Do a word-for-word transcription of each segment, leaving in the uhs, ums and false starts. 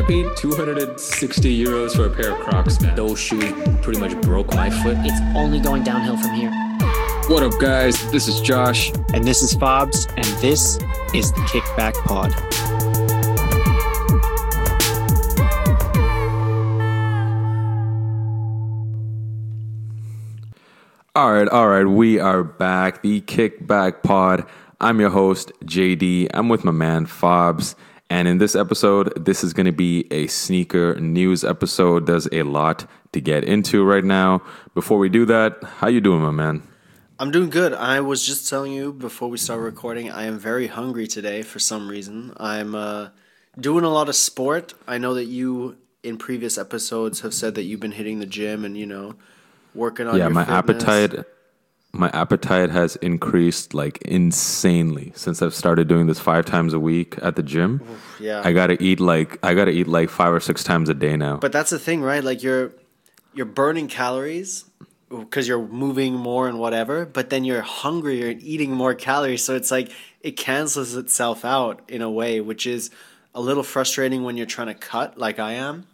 paid two hundred sixty euros for a pair of Crocs, man. Those shoes pretty much broke my foot. It's only going downhill from here. What up, guys? This is Josh. And this is Fobs, and this is the Kickback Pod. All right, all right, we are back. The Kickback Pod. I'm your host, J D. I'm with my man, Fobs. And in this episode, this is going to be a sneaker news episode. There's a lot to get into right now. Before we do that, how you doing, my man? I'm doing good. I was just telling you before we start recording, I am very hungry today for some reason. I'm uh, doing a lot of sport. I know that you, in previous episodes, have said that you've been hitting the gym and, you know, working on yeah, your my fitness. appetite... My appetite has increased like insanely since I've started doing this five times a week at the gym. Oof, yeah, I gotta eat like I gotta eat like five or six times a day now. But that's the thing, right? Like you're you're burning calories because you're moving more and whatever. But then you're hungrier and eating more calories, so it's like it cancels itself out in a way, which is a little frustrating when you're trying to cut, like I am.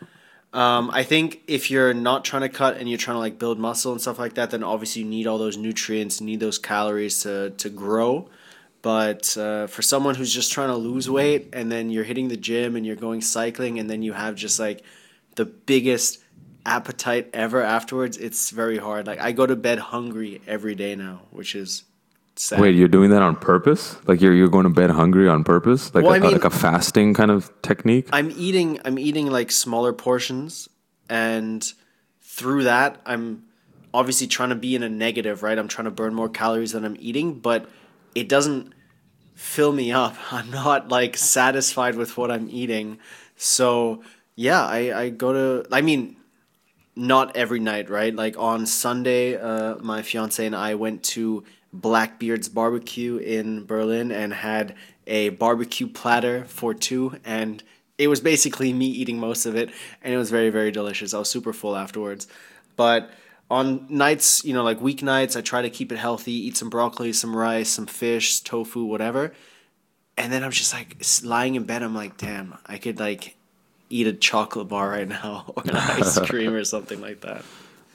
Um, I think if you're not trying to cut and you're trying to like build muscle and stuff like that, then obviously you need all those nutrients, you need those calories to, to grow. But uh, for someone who's just trying to lose weight and then you're hitting the gym and you're going cycling and then you have just like the biggest appetite ever afterwards, it's very hard. Like I go to bed hungry every day now, which is sad. Wait, you're doing that on purpose? Like you're you're going to bed hungry on purpose? Like Well, a, I mean- like a fasting kind of technique? I'm eating I'm eating like smaller portions, and through that I'm obviously trying to be in a negative, right? I'm trying to burn more calories than I'm eating, but it doesn't fill me up. I'm not like satisfied with what I'm eating. So yeah, I, I go to I mean not every night, right? Like on Sunday, uh, my fiance and I went to Blackbeard's Barbecue in Berlin and had a barbecue platter for two, and it was basically me eating most of it, and it was very, very delicious. I was super full afterwards. But on nights, you know, like weeknights, I try to keep it healthy, eat some broccoli, some rice, some fish, tofu, whatever. And then I'm just like lying in bed, I'm like, damn, I could like eat a chocolate bar right now or an ice cream or something like that.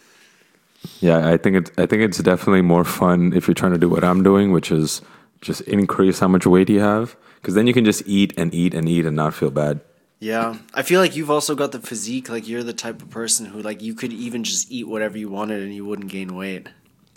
Yeah, I think it's I think it's definitely more fun if you're trying to do what I'm doing, which is just increase how much weight you have, because then you can just eat and eat and eat and not feel bad. Yeah, I feel like you've also got the physique. Like you're the type of person who like you could even just eat whatever you wanted and you wouldn't gain weight.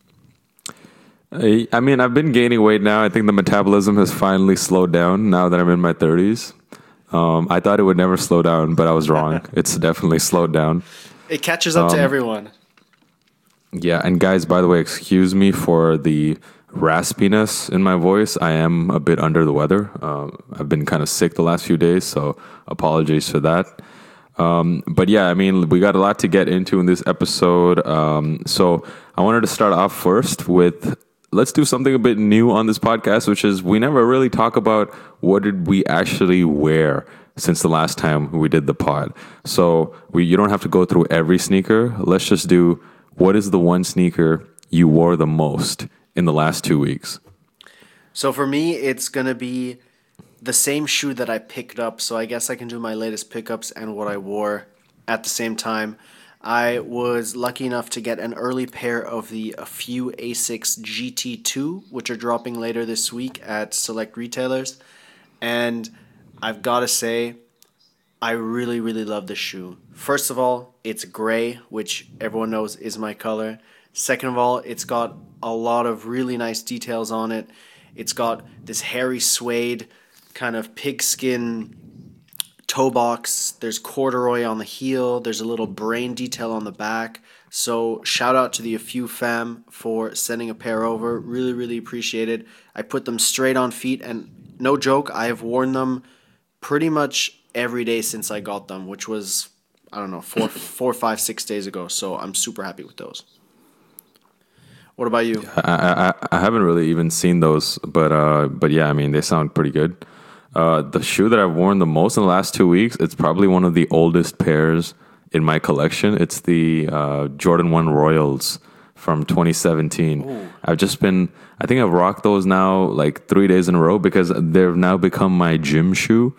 I, I mean, I've been gaining weight now. I think the metabolism has finally slowed down now that I'm in my thirties. Um, I thought it would never slow down, but I was wrong. It's definitely slowed down. It catches up Um, to everyone. Yeah, and guys, by the way, excuse me for the raspiness in my voice. I am a bit under the weather. Um, I've been kind of sick the last few days, so apologies for that. Um, but yeah, I mean, we got a lot to get into in this episode. Um, so I wanted to start off first with, let's do something a bit new on this podcast, which is we never really talk about what did we actually wear since the last time we did the pod. So we you don't have to go through every sneaker. Let's just do, what is the one sneaker you wore the most in the last two weeks? So for me, it's going to be the same shoe that I picked up. So I guess I can do my latest pickups and what I wore at the same time. I was lucky enough to get an early pair of the A Few Asics G T two, which are dropping later this week at select retailers. And I've got to say, I really, really love this shoe. First of all, it's gray, which everyone knows is my color. Second of all, it's got a lot of really nice details on it. It's got this hairy suede kind of pigskin toe box. There's corduroy on the heel. There's a little brain detail on the back. So shout out to the A Few fam for sending a pair over. Really, really appreciate it. I put them straight on feet, and no joke, I have worn them pretty much every day since I got them, which was, I don't know, four, four, five, six days ago. So I'm super happy with those. What about you? I, I, I haven't really even seen those, but uh, but yeah, I mean, they sound pretty good. Uh, the shoe that I've worn the most in the last two weeks, it's probably one of the oldest pairs in my collection. It's the uh, Jordan one Royals from twenty seventeen. Ooh. I've just been, I think I've rocked those now like three days in a row because they've now become my gym shoe.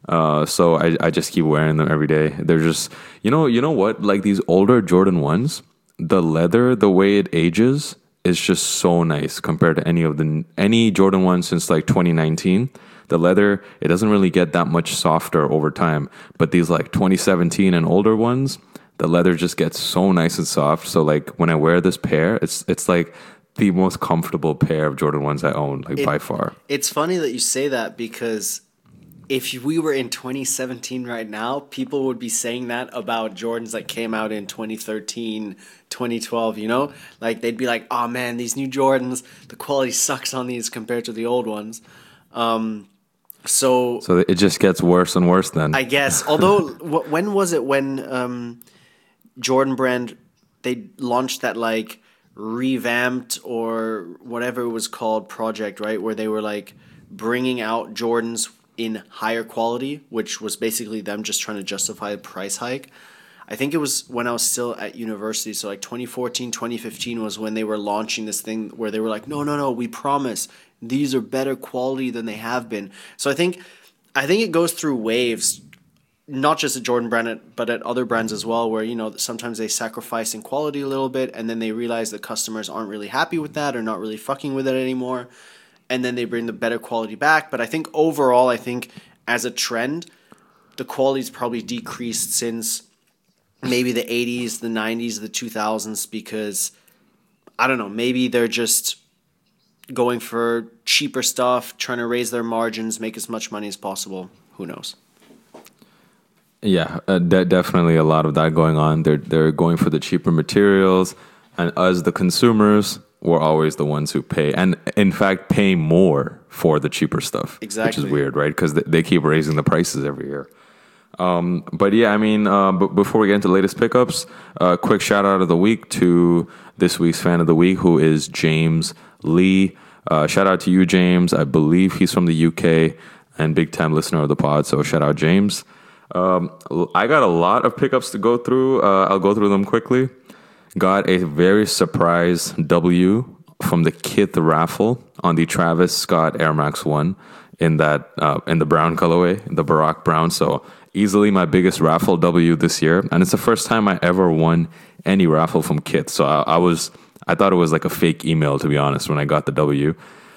Uh, so I, I just keep wearing them every day. They're just, you know, you know what? Like these older Jordan ones, the leather, the way it ages is just so nice compared to any of the any Jordan ones since like twenty nineteen. The leather, it doesn't really get that much softer over time. But these like twenty seventeen and older ones, the leather just gets so nice and soft. So like when I wear this pair, it's it's like the most comfortable pair of Jordan ones I own, like It- by far. It's funny that you say that because if we were in twenty seventeen right now, people would be saying that about Jordans that came out in twenty thirteen, twenty twelve, you know? Like, they'd be like, oh man, these new Jordans, the quality sucks on these compared to the old ones. Um, so, So it just gets worse and worse then. I guess, although, wh- when was it when um, Jordan Brand, they launched that, like, revamped or whatever it was called project, right? Where they were, like, bringing out Jordans in higher quality, which was basically them just trying to justify a price hike. I think it was when I was still at university, so like twenty fourteen, twenty fifteen was when they were launching this thing where they were like, no, no, no, we promise these are better quality than they have been. So I think I think it goes through waves, not just at Jordan Brand, but at other brands as well, where, you know, sometimes they sacrifice in quality a little bit and then they realize the customers aren't really happy with that or not really fucking with it anymore. And then they bring the better quality back. But I think overall, I think as a trend, the quality's probably decreased since maybe the eighties, the nineties, the two thousands, because, I don't know, maybe they're just going for cheaper stuff, trying to raise their margins, make as much money as possible. Who knows? Yeah, uh, de- definitely a lot of that going on. They're they're going for the cheaper materials, and us, the consumers, we're always the ones who pay, and in fact, pay more for the cheaper stuff. Which Exactly. is weird, right? Because they, they keep raising the prices every year. Um, but yeah, I mean, uh, b- before we get into the latest pickups, a uh, quick shout out of the week to this week's fan of the week, who is James Lee. Uh, shout out to you, James. I believe he's from the U K and big time listener of the pod. So shout out, James. Um, I got a lot of pickups to go through. Uh, I'll go through them quickly. Got a very surprise W from the Kith raffle on the Travis Scott Air Max one in that uh, in the brown colorway, the Barack brown. So easily my biggest raffle W this year, and it's the first time I ever won any raffle from Kith. So I, I was I thought it was like a fake email, to be honest, when I got the W.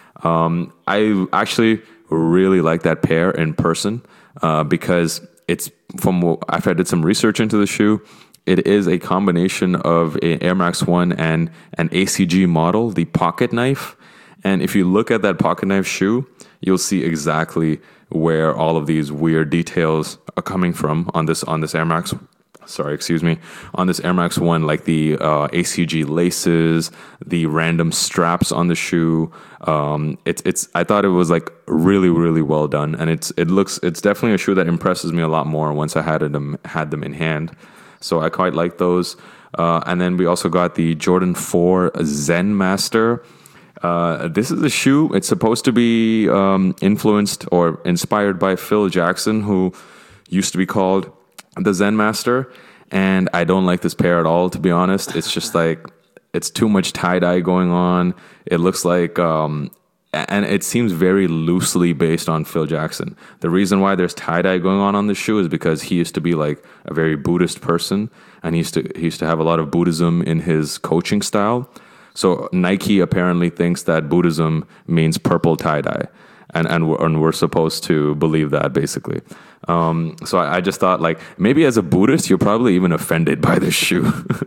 Um, I actually really like that pair in person uh, because it's from after I did some research into the shoe. It is a combination of an Air Max one and an A C G model, the Pocket Knife. And if you look at that Pocket Knife shoe, you'll see exactly where all of these weird details are coming from on this on this Air Max. Sorry, excuse me. On this Air Max one, like the uh, A C G laces, the random straps on the shoe. Um, it's it's. I thought it was like really really well done, and it's it looks it's definitely a shoe that impresses me a lot more once I had them had them in hand. So I quite like those. Uh, and then we also got the Jordan four Zen Master. Uh, this is a shoe. It's supposed to be um, influenced or inspired by Phil Jackson, who used to be called the Zen Master. And I don't like this pair at all, to be honest. It's just like, it's too much tie-dye going on. It looks like... Um, And it seems very loosely based on Phil Jackson. The reason why there's tie-dye going on on the shoe is because he used to be like a very Buddhist person, and he used to he used to have a lot of Buddhism in his coaching style. So Nike apparently thinks that Buddhism means purple tie-dye, and and we're, and we're supposed to believe that basically. Um, so I, I just thought, like, maybe as a Buddhist, you're probably even offended by this shoe,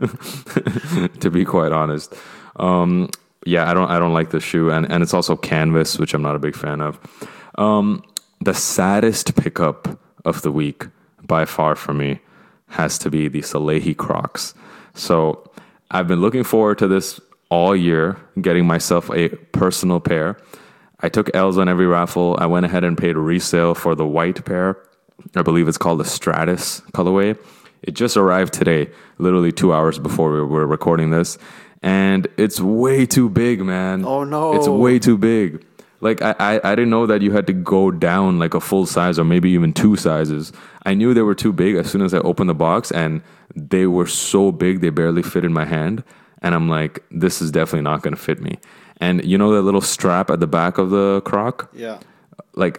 to be quite honest. Um, Yeah, I don't I don't like this shoe, and, and it's also canvas, which I'm not a big fan of. Um, the saddest pickup of the week, by far for me, has to be the Salehi Crocs. So I've been looking forward to this all year, getting myself a personal pair. I took L's on every raffle. I went ahead and paid resale for the white pair. I believe it's called the Stratus colorway. It just arrived today, literally two hours before we were recording this. And it's way too big, man. Oh, no. It's way too big. Like, I, I, I didn't know that you had to go down like a full size or maybe even two sizes. I knew they were too big as soon as I opened the box, and they were so big they barely fit in my hand. And I'm like, this is definitely not going to fit me. And you know that little strap at the back of the Croc? Yeah. Like,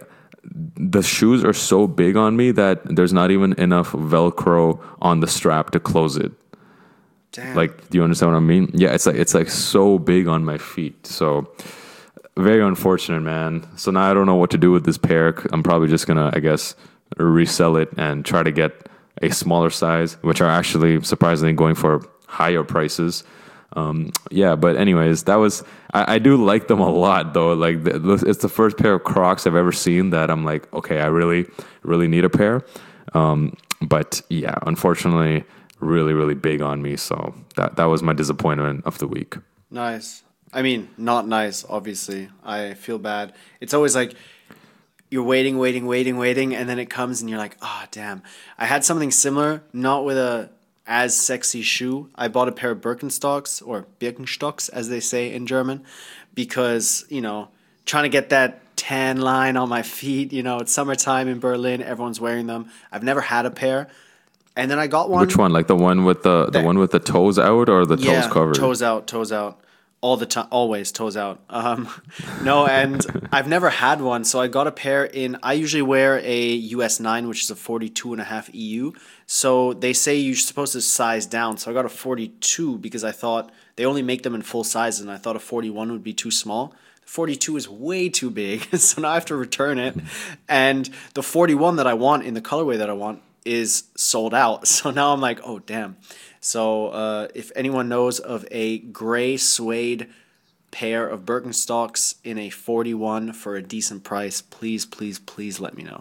the shoes are so big on me that there's not even enough Velcro on the strap to close it. Damn. Like, do you understand what I mean? Yeah, it's like it's like so big on my feet. So very unfortunate, man. So now I don't know what to do with this pair. I'm probably just gonna, I guess, resell it and try to get a smaller size, which are actually surprisingly going for higher prices. Um, yeah, but anyways, that was, I, I do like them a lot though. Like the, it's the first pair of Crocs I've ever seen that I'm like, okay, I really, really need a pair. Um, but yeah, unfortunately, really, really big on me. So that, that was my disappointment of the week. Nice. I mean, not nice, obviously. I feel bad. It's always like you're waiting, waiting, waiting, waiting, and then it comes and you're like, oh, damn. I had something similar, not with a as sexy shoe. I bought a pair of Birkenstocks, or Birkenstocks, as they say in German, because, you know, trying to get that tan line on my feet. You know, it's summertime in Berlin. Everyone's wearing them. I've never had a pair. And then I got one. Which one? Like the one with the, the that, one with the toes out or the yeah, toes covered? toes out, toes out. All the time, always toes out. Um, no, and I've never had one, so I got a pair in. I usually wear a U S nine, which is a forty-two and a half E U. So they say you're supposed to size down. So I got a forty-two because I thought they only make them in full sizes, and I thought a forty-one would be too small. The forty-two is way too big, so now I have to return it. And the forty-one that I want in the colorway that I want is sold out. So now I'm like, oh damn. So uh, if anyone knows of a gray suede pair of Birkenstocks in a forty-one for a decent price, please, please, please let me know.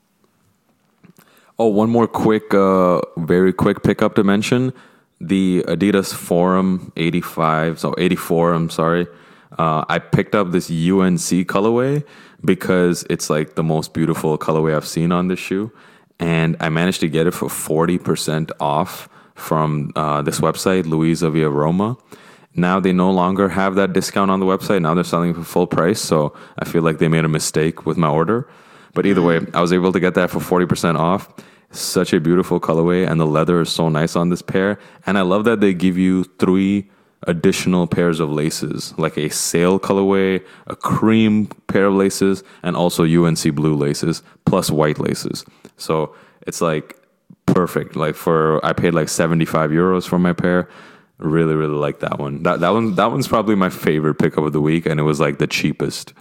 Oh, one more quick, uh, very quick pickup to mention. The Adidas Forum eighty-five, so eighty-four, I'm sorry. Uh, I picked up this U N C colorway because it's like the most beautiful colorway I've seen on this shoe. And I managed to get it for forty percent off from uh, this website, Luisa Via Roma. Now they no longer have that discount on the website. Now they're selling for full price. So I feel like they made a mistake with my order. But either way, I was able to get that for forty percent off. Such a beautiful colorway, and the leather is so nice on this pair. And I love that they give you three additional pairs of laces, like a sail colorway, a cream pair of laces, and also U N C blue laces, plus white laces. So it's like perfect. Like for, I paid like seventy-five euros for my pair. Really, really like that one. That that one, that one's probably my favorite pickup of the week, and it was like the cheapest.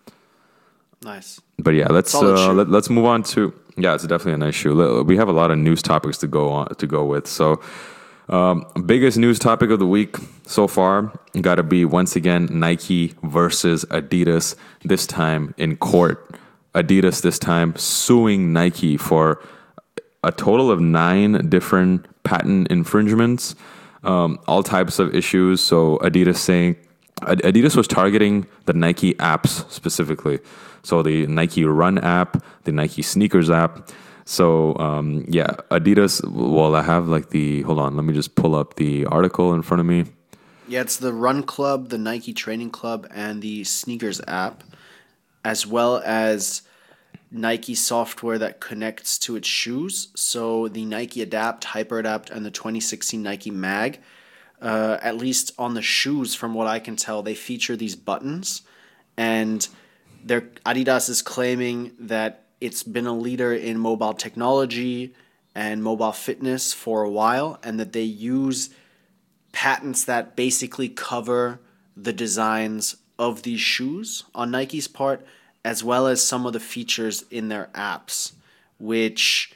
Nice. But yeah, let's uh, let, let's move on to yeah, it's definitely a nice shoe. We have a lot of news topics to go on to go with. So, um, biggest news topic of the week so far got to be once again Nike versus Adidas. This time in court. Adidas this time suing Nike for a total of nine different patent infringements, um, all types of issues. So Adidas saying Adidas was targeting the Nike apps specifically. So the Nike Run app, the Nike Sneakers app. So um, yeah, Adidas. Well, I have like the. Hold on, let me just pull up the article in front of me. Yeah, it's the Run Club, the Nike Training Club, and the Sneakers app, as well as Nike software that connects to its shoes. So the Nike Adapt, Hyper Adapt, and the twenty sixteen Nike Mag. Uh, at least on the shoes, from what I can tell, they feature these buttons, and their Adidas is claiming that it's been a leader in mobile technology and mobile fitness for a while, and that they use patents that basically cover the designs of these shoes on Nike's part, as well as some of the features in their apps, which,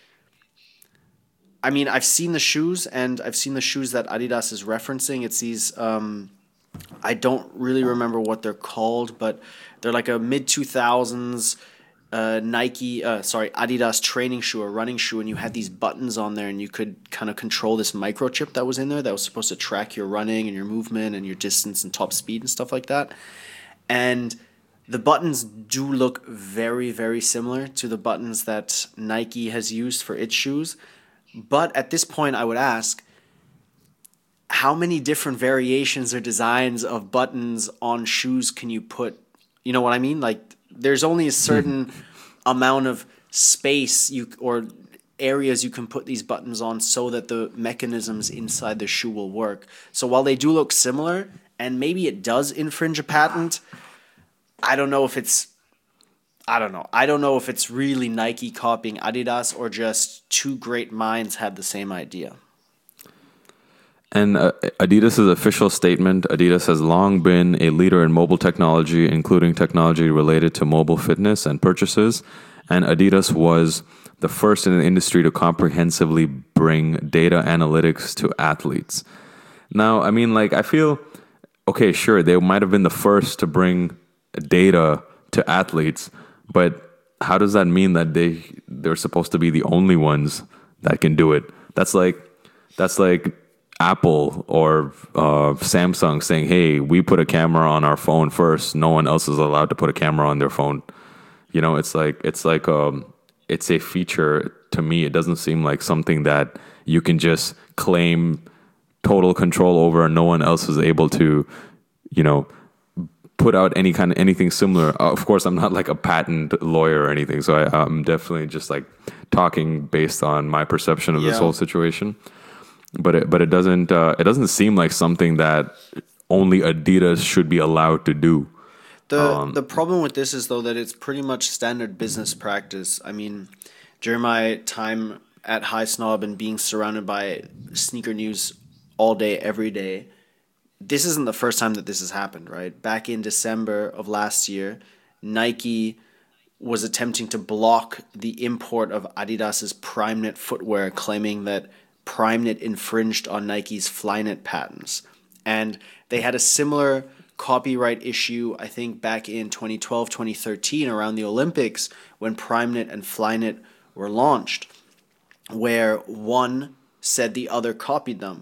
I mean, I've seen the shoes, and I've seen the shoes that Adidas is referencing. It's these, um, I don't really remember what they're called, but they're like a mid two thousands uh, Nike, uh, sorry, Adidas training shoe or running shoe, and you had these buttons on there, and you could kind of control this microchip that was in there that was supposed to track your running and your movement and your distance and top speed and stuff like that. And the buttons do look very, very similar to the buttons that Nike has used for its shoes. But at this point, I would ask, how many different variations or designs of buttons on shoes can you put? You know what I mean? Like, there's only a certain amount of space you or areas you can put these buttons on so that the mechanisms inside the shoe will work. So while they do look similar, and maybe it does infringe a patent, I don't know if it's I don't know. I don't know if it's really Nike copying Adidas or just two great minds had the same idea. And uh, Adidas' official statement, Adidas has long been a leader in mobile technology, including technology related to mobile fitness and purchases. And Adidas was the first in the industry to comprehensively bring data analytics to athletes. Now, I mean, like, I feel, okay, sure, they might have been the first to bring data to athletes, but how does that mean that they, they're supposed to be the only ones that can do it? That's like, that's like, Apple or uh, Samsung saying, hey, we put a camera on our phone first. No one else is allowed to put a camera on their phone. You know, it's like, it's like, um, it's a feature to me. It doesn't seem like something that you can just claim total control over and no one else is able to, you know, put out any kind of anything similar. Uh, of course, I'm not like a patent lawyer or anything. So I, I'm definitely just like talking based on my perception of Yeah. this whole situation. But it, but it doesn't uh, it doesn't seem like something that only Adidas should be allowed to do. The Um, the problem with this is though that it's pretty much standard business practice. I mean, during my time at High Snob and being surrounded by sneaker news all day, every day, this isn't the first time that this has happened, right? Back in December of last year, Nike was attempting to block the import of Adidas's PrimeKnit footwear, claiming that PrimeKnit infringed on Nike's Flyknit patents. And they had a similar copyright issue, I think, back in twenty twelve, twenty thirteen, around the Olympics, when PrimeKnit and Flyknit were launched, where one said the other copied them.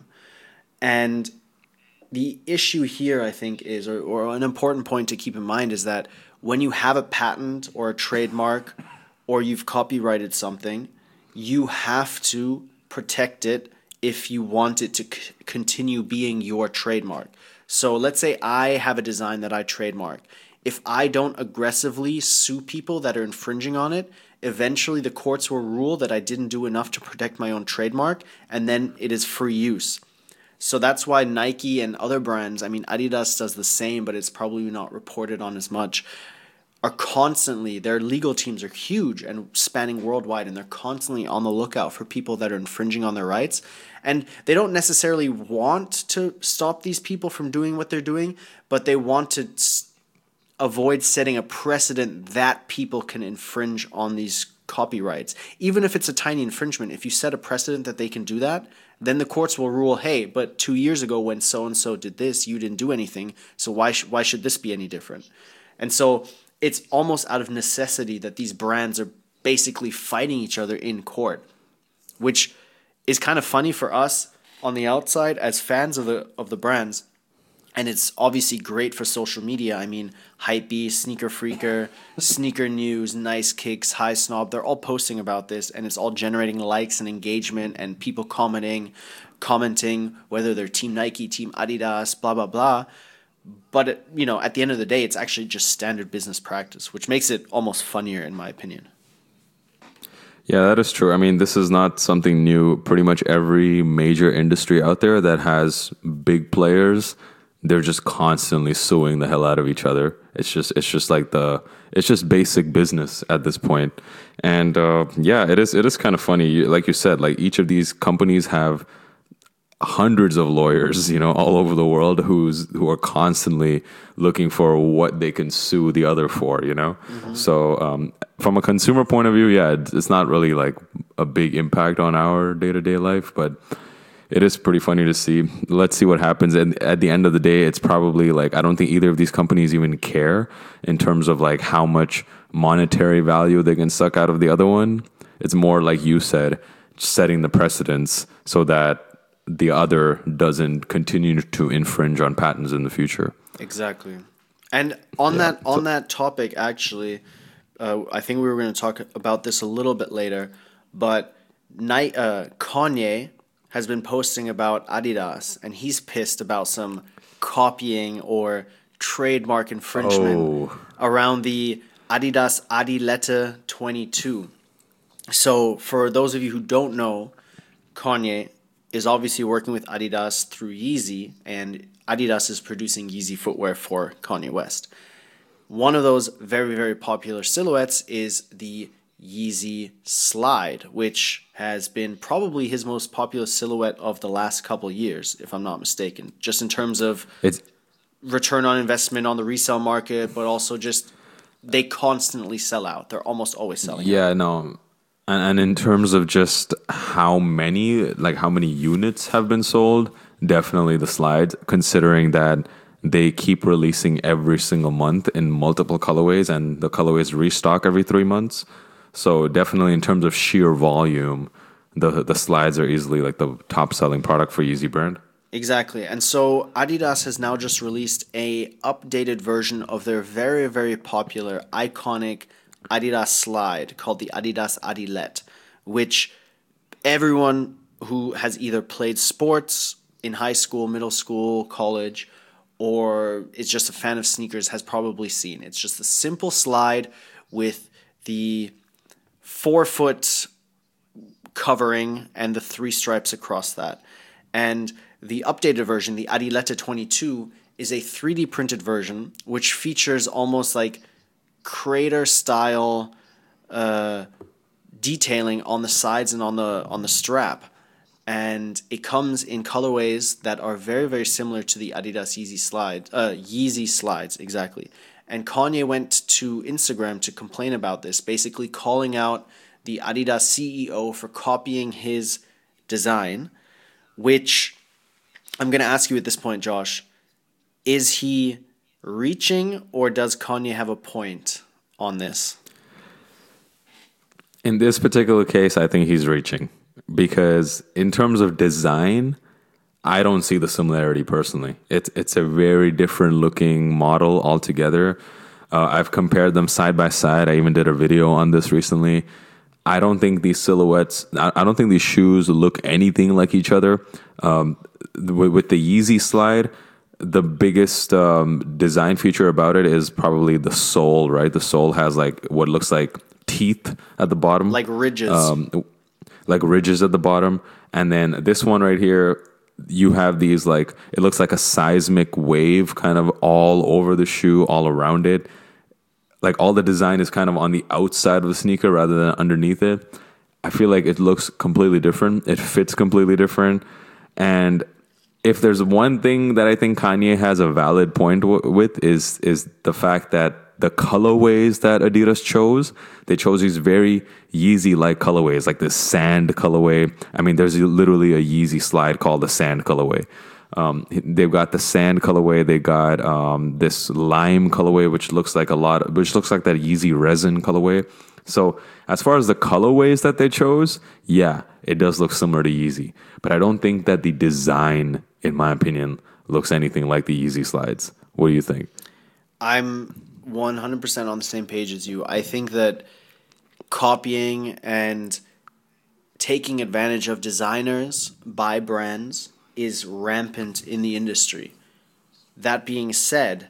And the issue here, I think, is, or, or an important point to keep in mind, is that when you have a patent or a trademark or you've copyrighted something, you have to protect it if you want it to c- continue being your trademark. So let's say I have a design that I trademark. If I don't aggressively sue people that are infringing on it, eventually the courts will rule that I didn't do enough to protect my own trademark, and then it is free use. So that's why Nike and other brands, I mean, Adidas does the same, but it's probably not reported on as much, are constantly, their legal teams are huge and spanning worldwide, and they're constantly on the lookout for people that are infringing on their rights. And they don't necessarily want to stop these people from doing what they're doing, but they want to s- avoid setting a precedent that people can infringe on these copyrights. Even if it's a tiny infringement, if you set a precedent that they can do that, then the courts will rule, hey, but two years ago when so-and-so did this, you didn't do anything, so why, sh- why should this be any different? And so it's almost out of necessity that these brands are basically fighting each other in court, which is kind of funny for us on the outside as fans of the of the brands. And it's obviously great for social media. I mean, Hypebeast, Sneaker Freaker, Sneaker News, Nice Kicks, High Snob, they're all posting about this, and it's all generating likes and engagement and people commenting, commenting whether they're Team Nike, Team Adidas, blah, blah, blah. But, it, you know, at the end of the day, it's actually just standard business practice, which makes it almost funnier, in my opinion. Yeah, that is true. I mean, this is not something new. Pretty much every major industry out there that has big players, they're just constantly suing the hell out of each other. It's just, it's just like the, it's just basic business at this point. And uh, yeah, it is, it is kind of funny. Like you said, like each of these companies have hundreds of lawyers, you know, all over the world who's who are constantly looking for what they can sue the other for, you know. Mm-hmm. So um, from a consumer point of view, yeah, it's, it's not really like a big impact on our day to day life, but it is pretty funny to see. Let's see what happens. And at the end of the day, it's probably like, I don't think either of these companies even care in terms of like how much monetary value they can suck out of the other one. It's more like you said, setting the precedents so that the other doesn't continue to infringe on patents in the future. Exactly. And on Yeah, that on so- that topic, actually, uh, I think we were going to talk about this a little bit later, but Ni- uh, Kanye has been posting about Adidas, and he's pissed about some copying or trademark infringement Oh. around the Adidas Adilette twenty-two. So for those of you who don't know, Kanye is obviously working with Adidas through Yeezy, and Adidas is producing Yeezy footwear for Kanye West. one of those very, very popular silhouettes is the Yeezy Slide, which has been probably his most popular silhouette of the last couple years, if I'm not mistaken, just in terms of It's return on investment on the resale market, but also just they constantly sell out. They're almost always selling out. yeah, no. And, and in terms of just how many, like how many units have been sold, definitely the Slides, considering that they keep releasing every single month in multiple colorways and the colorways restock every three months. So definitely in terms of sheer volume, the the Slides are easily like the top selling product for Yeezy brand. Exactly. And so Adidas has now just released a updated version of their very, very popular, iconic Adidas Slide called the Adidas Adilette, which everyone who has either played sports in high school, middle school, college, or is just a fan of sneakers has probably seen. It's just a simple slide with the four-foot covering and the three stripes across that. And the updated version, the Adilette twenty-two, is a three D printed version which features almost like crater style uh, detailing on the sides and on the on the strap, and it comes in colorways that are very, very similar to the Adidas Yeezy slide, uh, Yeezy Slides exactly. And Kanye went to Instagram to complain about this, basically calling out the Adidas C E O for copying his design, which I'm going to ask you at this point, Josh, is he reaching or does Kanye have a point on this? In this particular case, I think he's reaching because in terms of design, I don't see the similarity personally. It's it's a very different looking model altogether. Uh, I've compared them side by side. I even did a video on this recently. I don't think these silhouettes, I, I don't think these shoes look anything like each other. Um, with, with the Yeezy Slide, the biggest um, design feature about it is probably the sole, right? The sole has like what looks like teeth at the bottom. Like ridges. Um, like ridges at the bottom. And then this one right here, you have these like, it looks like a seismic wave kind of all over the shoe, all around it. Like all the design is kind of on the outside of the sneaker rather than underneath it. I feel like it looks completely different. It fits completely different. And if there's one thing that I think Kanye has a valid point w- with is is the fact that the colorways that Adidas chose, they chose these very Yeezy-like colorways, like this sand colorway. I mean, there's literally a Yeezy Slide called the sand colorway. Um, they've got the sand colorway. They got um, this lime colorway, which looks like a lot, which looks like that Yeezy resin colorway. So as far as the colorways that they chose, yeah, it does look similar to Yeezy. But I don't think that the design, in my opinion, looks anything like the Yeezy Slides. What do you think? I'm one hundred percent on the same page as you. I think that copying and taking advantage of designers by brands is rampant in the industry. That being said,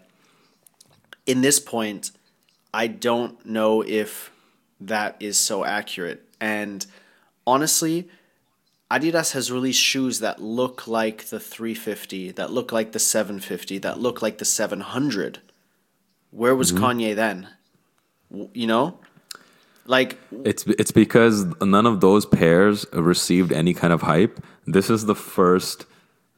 in this point, I don't know if that is so accurate. And honestly, Adidas has released shoes that look like the three fifty, that look like the seven fifty, that look like the seven hundred. Where was mm-hmm. Kanye then? You know? Like it's it's because none of those pairs received any kind of hype. This is the first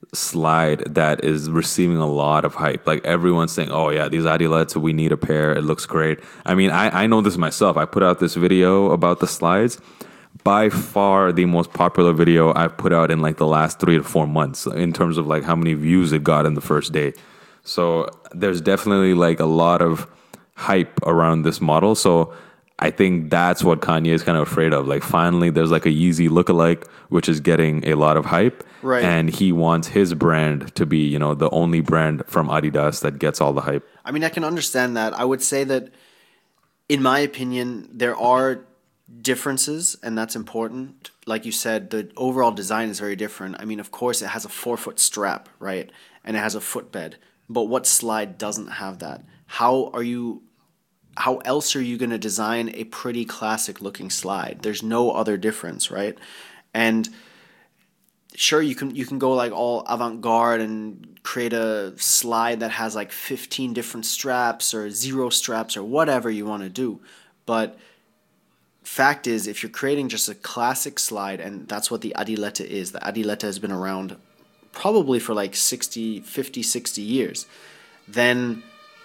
slide that is receiving a lot of hype. Like everyone's saying, oh yeah, these Adilettes, we need a pair. It looks great. I mean, I, I know this myself. I put out this video about the slides. By far the most popular video I've put out in like the last three to four months in terms of like how many views it got in the first day. So there's definitely like a lot of hype around this model. So I think that's what Kanye is kind of afraid of. Like finally there's like a Yeezy lookalike, which is getting a lot of hype. Right. And he wants his brand to be, you know, the only brand from Adidas that gets all the hype. I mean, I can understand that. I would say that, in my opinion, there are differences, and that's important. Like you said, the overall design is very different. I mean, of course, it has a four-foot strap, right? And it has a footbed. But what slide doesn't have that? How are you... How else are you going to design a pretty classic looking slide? There's no other difference, right? And sure, you can you can go like all avant-garde and create a slide that has like fifteen different straps or zero straps or whatever you want to do. But fact is, if you're creating just a classic slide, and that's what the Adilette is, the Adilette has been around probably for like sixty, fifty, sixty years, then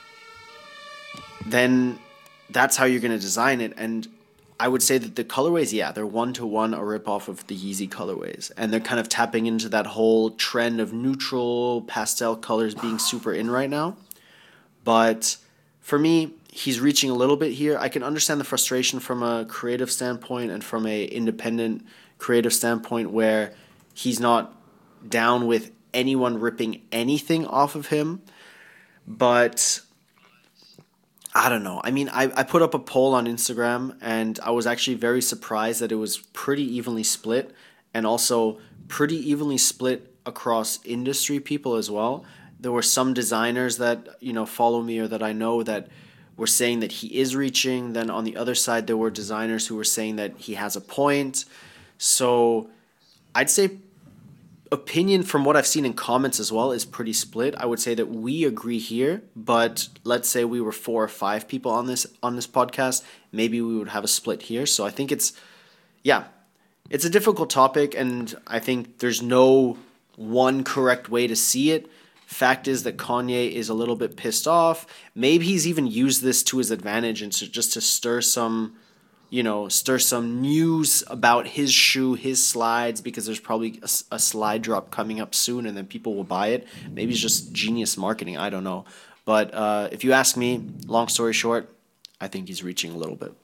then that's how you're going to design it. And I would say that the colorways, yeah, they're one-to-one a ripoff of the Yeezy colorways. And they're kind of tapping into that whole trend of neutral pastel colors being super in right now. But for me, he's reaching a little bit here. I can understand the frustration from a creative standpoint and from a independent creative standpoint where he's not down with anyone ripping anything off of him. But I don't know. I mean, I, I put up a poll on Instagram, and I was actually very surprised that it was pretty evenly split, and also pretty evenly split across industry people as well. There were some designers that, you know, follow me or that I know that were saying that he is reaching. Then on the other side, there were designers who were saying that he has a point. So I'd say opinion from what I've seen in comments as well is pretty split. I would say that we agree here, but let's say we were four or five people on this on this podcast, maybe we would have a split here. So I think it's, yeah, it's a difficult topic, and I think there's no one correct way to see it. Fact is that Kanye is a little bit pissed off. Maybe he's even used this to his advantage and to, just to stir some, you know, stir some news about his shoe, his slides, because there's probably a, a slide drop coming up soon and then people will buy it. Maybe it's just genius marketing. I don't know. But uh, if you ask me, long story short, I think he's reaching a little bit.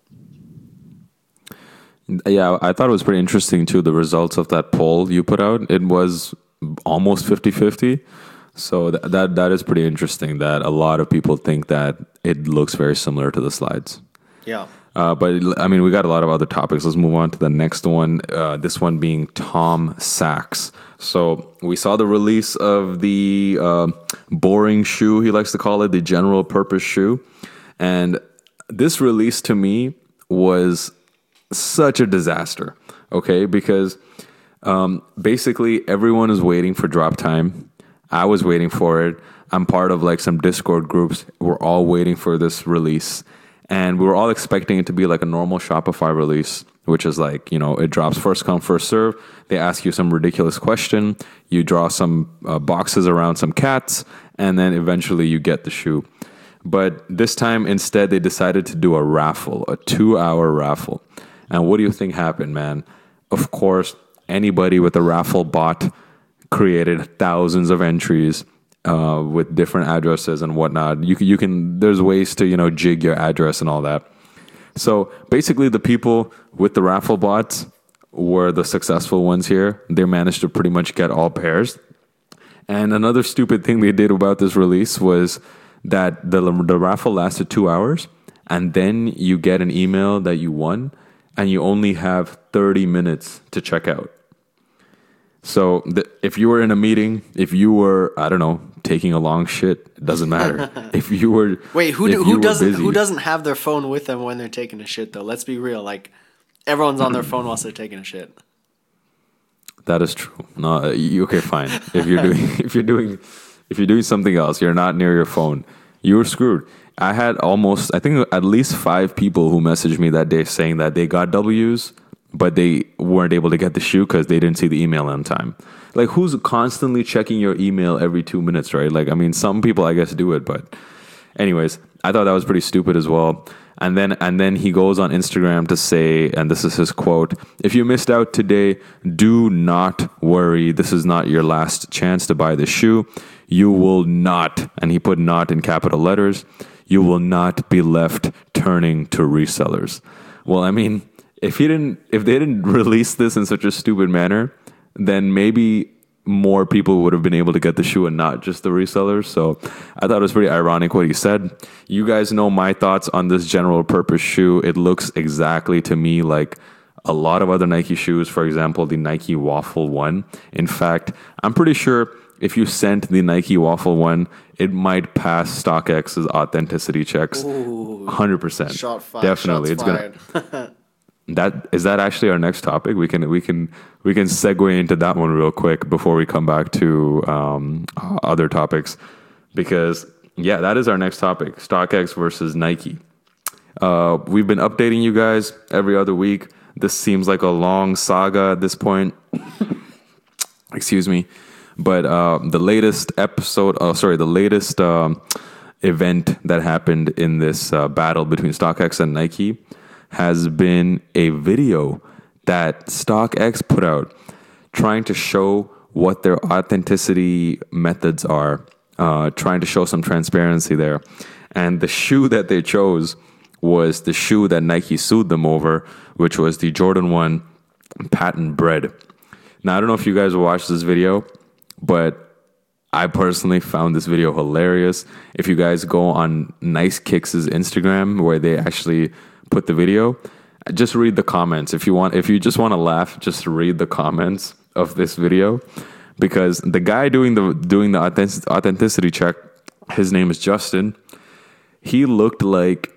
Yeah, I thought it was pretty interesting too, the results of that poll you put out. It was almost fifty-fifty. So th- that that is pretty interesting that a lot of people think that it looks very similar to the slides. Yeah. Uh, but I mean, we got a lot of other topics. Let's move on to the next one. Uh, this one being Tom Sachs. So we saw the release of the uh, boring shoe, he likes to call it, the general purpose shoe. And this release to me was such a disaster, okay? Because um, basically everyone is waiting for drop time. I was waiting for it. I'm part of like some Discord groups. We're all waiting for this release. And we were all expecting it to be like a normal Shopify release, which is like, you know, it drops first come, first serve. They ask you some ridiculous question. You draw some uh, boxes around some cats, and then eventually you get the shoe. But this time, instead, they decided to do a raffle, a two-hour raffle. And what do you think happened, man? Of course, anybody with a raffle bot created thousands of entries uh, with different addresses and whatnot. You can, you can, there's ways to, you know, jig your address and all that. So basically the people with the raffle bots were the successful ones here. They managed to pretty much get all pairs. And another stupid thing they did about this release was that the, the raffle lasted two hours and then you get an email that you won and you only have thirty minutes to check out. So the, if you were in a meeting, if you were, I don't know, taking a long shit, it doesn't matter. If you were Wait, who do, who doesn't busy, who doesn't have their phone with them when they're taking a shit though? Let's be real. Like everyone's on their phone whilst they're taking a shit. That is true. No, you, okay, fine. If you're doing if you're doing if you're doing something else, you're not near your phone, you're screwed. I had almost, I think at least five people who messaged me that day saying that they got W's, but they weren't able to get the shoe because they didn't see the email on time. Like, who's constantly checking your email every two minutes, right? Like, I mean, some people, I guess, do it. But anyways, I thought that was pretty stupid as well. And then and then he goes on Instagram to say, and this is his quote, "If you missed out today, do not worry. This is not your last chance to buy the shoe. You will not," and he put "not" in capital letters, "you will not be left turning to resellers." Well, I mean, If he didn't, if they didn't release this in such a stupid manner, then maybe more people would have been able to get the shoe and not just the resellers. So I thought it was pretty ironic what he said. You guys know my thoughts on this general purpose shoe. It looks exactly to me like a lot of other Nike shoes. For example, the Nike Waffle One. In fact, I'm pretty sure if you sent the Nike Waffle One, it might pass StockX's authenticity checks. Ooh, one hundred percent. Shot fired. Definitely. Shots it's fired. gonna that is that actually our next topic. We can we can we can segue into that one real quick before we come back to um, other topics, because yeah, that is our next topic: StockX versus Nike. Uh, we've been updating you guys every other week. This seems like a long saga at this point. Excuse me, but uh, the latest episode, oh sorry, the latest um, event that happened in this uh, battle between StockX and Nike has been a video that StockX put out trying to show what their authenticity methods are, uh, trying to show some transparency there. And the shoe that they chose was the shoe that Nike sued them over, which was the Jordan one patent bread. Now, I don't know if you guys watched this video, but I personally found this video hilarious. If you guys go on Nice Kicks' Instagram, where they actually put the video, just read the comments. If you want, if you just want to laugh, just read the comments of this video, because the guy doing the doing the authentic, authenticity check, his name is Justin. He looked like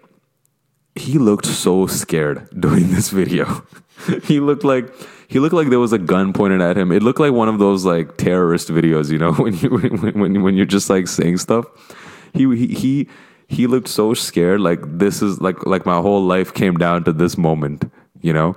he looked so scared doing this video. he looked like he looked like there was a gun pointed at him. It looked like one of those like terrorist videos, you know, when you when when, when you're just like saying stuff. He he he he looked so scared. Like this is like like my whole life came down to this moment, you know.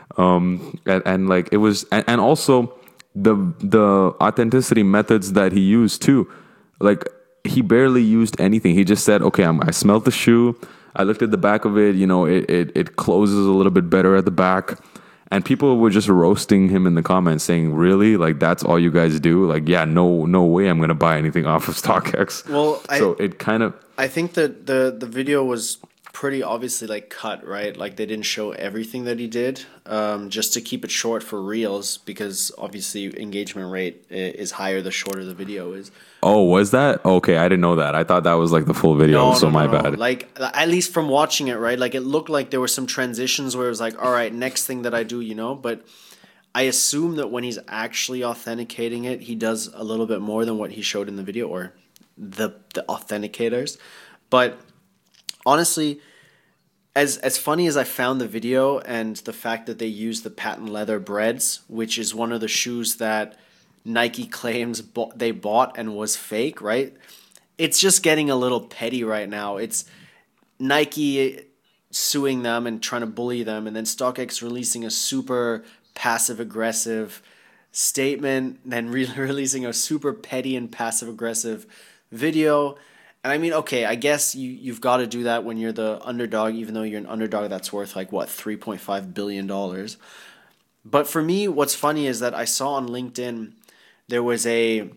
Um, and, and like it was, and, and also the the authenticity methods that he used too. Like he barely used anything. He just said, "Okay, I'm, I smelled the shoe. I looked at the back of it. You know, it, it it closes a little bit better at the back." And people were just roasting him in the comments, saying, "Really? Like that's all you guys do? Like, yeah, no, no way, I'm gonna buy anything off of StockX." Well, so I, it kind of. I think that the the video was pretty obviously like cut, right? Like they didn't show everything that he did, um, just to keep it short for reels, because obviously engagement rate is higher the shorter the video is. Oh, was that? Okay, I didn't know that. I thought that was like the full video, No, so no, my no, no. bad. Like at least from watching it, right? Like it looked like there were some transitions where it was like, all right, next thing that I do, you know, but I assume that when he's actually authenticating it, he does a little bit more than what he showed in the video, or the the authenticators. But honestly, as as funny as I found the video and the fact that they used the patent leather breads, which is one of the shoes that Nike claims bo- they bought and was fake, right? It's just getting a little petty right now. It's Nike suing them and trying to bully them, and then StockX releasing a super passive-aggressive statement, then re- releasing a super petty and passive-aggressive video. And I mean, okay, I guess you, you've got to do that when you're the underdog, even though you're an underdog that's worth like, what, three point five billion dollars. But for me, what's funny is that I saw on LinkedIn there was a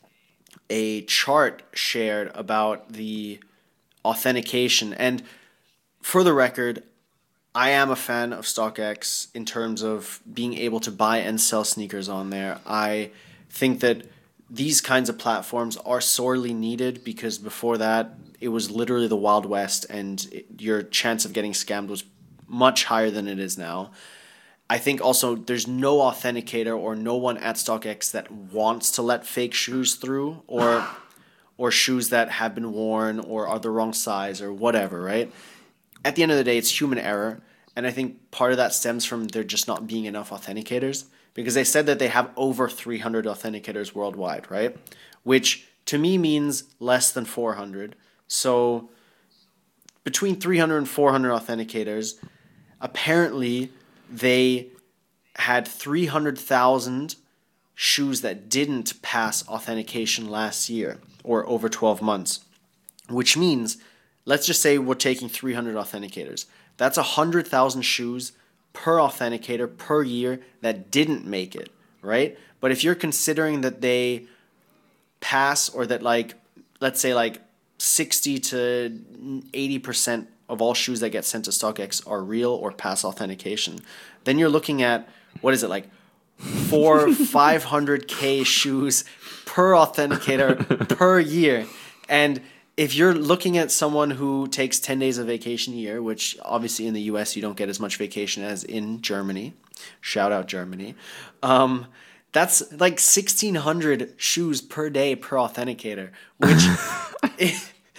a chart shared about the authentication. And for the record, I am a fan of StockX in terms of being able to buy and sell sneakers on there. I think that these kinds of platforms are sorely needed, because before that, it was literally the Wild West, and it, your chance of getting scammed was much higher than it is now. I think also there's no authenticator or no one at StockX that wants to let fake shoes through, or or shoes that have been worn or are the wrong size or whatever, right? At the end of the day, it's human error, and I think part of that stems from there just not being enough authenticators, because they said that they have over three hundred authenticators worldwide, right? Which to me means less than four hundred. So between three hundred and four hundred authenticators, apparently they had three hundred thousand shoes that didn't pass authentication last year, or over twelve months, which means, let's just say we're taking three hundred authenticators. That's one hundred thousand shoes per authenticator per year that didn't make it, right? But if you're considering that they pass, or that like, let's say like sixty to eighty percent of all shoes that get sent to StockX are real or pass authentication, then you're looking at, what is it, like four, five hundred K shoes per authenticator per year. And if you're looking at someone who takes ten days of vacation a year, which obviously in the U S you don't get as much vacation as in Germany, shout out Germany, um, that's like sixteen hundred shoes per day per authenticator, which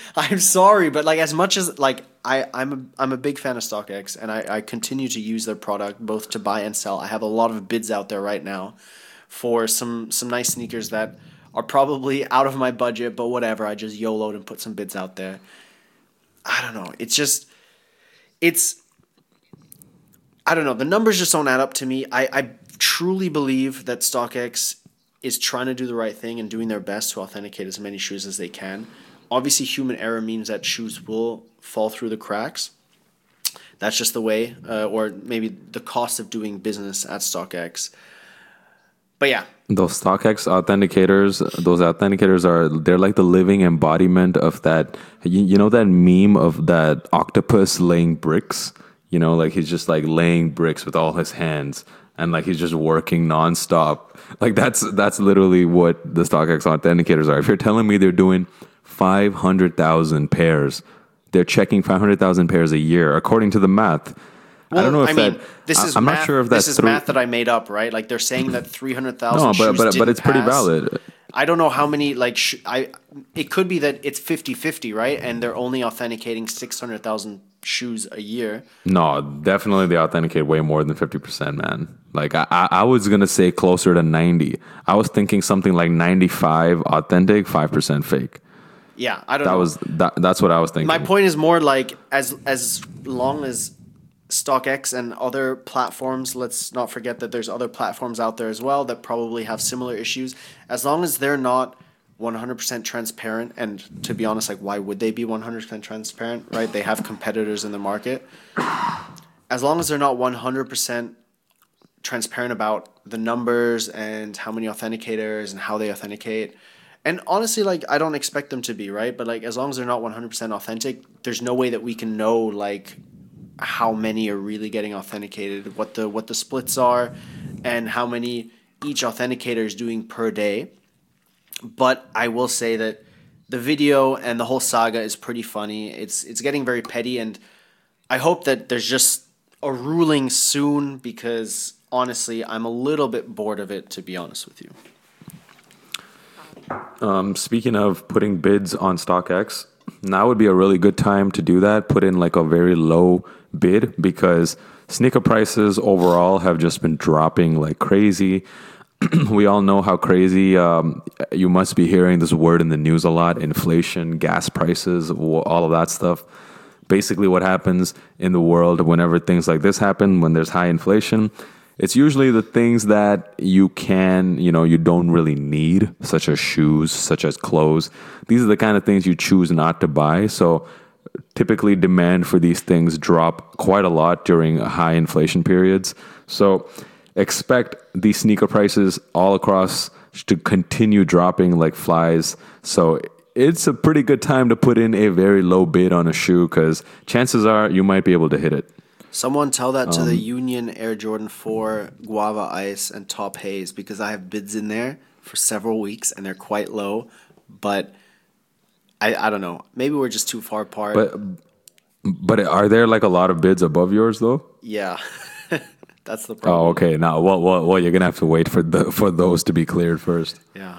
I'm sorry, but like as much as like I I'm a, I'm a big fan of StockX, and I I continue to use their product both to buy and sell. I have a lot of bids out there right now for some some nice sneakers that are probably out of my budget, but whatever. I just YOLO'd and put some bids out there. I don't know. It's just it's I don't know. The numbers just don't add up to me. I I truly believe that StockX is trying to do the right thing and doing their best to authenticate as many shoes as they can. Obviously, human error means that shoes will fall through the cracks. That's just the way, uh, or maybe the cost of doing business at StockX. But yeah. Those StockX authenticators, those authenticators are, they're like the living embodiment of that, you, you know that meme of that octopus laying bricks? You know, like he's just like laying bricks with all his hands and like he's just working nonstop. Like that's that's literally what the StockX authenticators are. If you're telling me they're doing five hundred thousand pairs, they're checking five hundred thousand pairs a year, according to the math. Well, I don't know if I that. mean, this is I'm math, not sure if that's this is through, math that I made up, right? Like they're saying that three hundred thousand. No, but shoes but didn't but it's pretty pass. valid. I don't know how many like sh- I. It could be that it's fifty-fifty, right? And they're only authenticating six hundred thousand shoes a year. No, definitely they authenticate way more than fifty percent, man. Like I, I I was gonna say closer to ninety. I was thinking something like ninety-five authentic, five percent fake. Yeah, I don't That know. was that. That's what I was thinking. My point is more like as as long as StockX and other platforms, let's not forget that there's other platforms out there as well that probably have similar issues. As long as they're not one hundred percent transparent, and to be honest, like why would they be one hundred percent transparent, right? They have competitors in the market. As long as they're not one hundred percent transparent about the numbers and how many authenticators and how they authenticate. And honestly, like, I don't expect them to be, right? But, like, as long as they're not one hundred percent authentic, there's no way that we can know, like, how many are really getting authenticated, what the what the splits are, and how many each authenticator is doing per day. But I will say that the video and the whole saga is pretty funny. It's it's getting very petty, and I hope that there's just a ruling soon because, honestly, I'm a little bit bored of it, to be honest with you. Um, speaking of putting bids on StockX, now would be a really good time to do that. Put in like a very low bid because sneaker prices overall have just been dropping like crazy. We all know how crazy. Um, you must be hearing this word in the news a lot: inflation, gas prices, all of that stuff. Basically, what happens in the world whenever things like this happen, when there's high inflation, it's usually the things that you can, you know, you don't really need, such as shoes, such as clothes. These are the kind of things you choose not to buy. So typically demand for these things drop quite a lot during high inflation periods. So expect these sneaker prices all across to continue dropping like flies. So it's a pretty good time to put in a very low bid on a shoe because chances are you might be able to hit it. Someone tell that to um, the Union Air Jordan four Guava Ice and Top Haze because I have bids in there for several weeks and they're quite low. But I I don't know. Maybe we're just too far apart. But but are there like a lot of bids above yours though? Yeah, that's the problem. Oh, okay. Now, well, well, well, you're gonna have to wait for the for those to be cleared first. Yeah.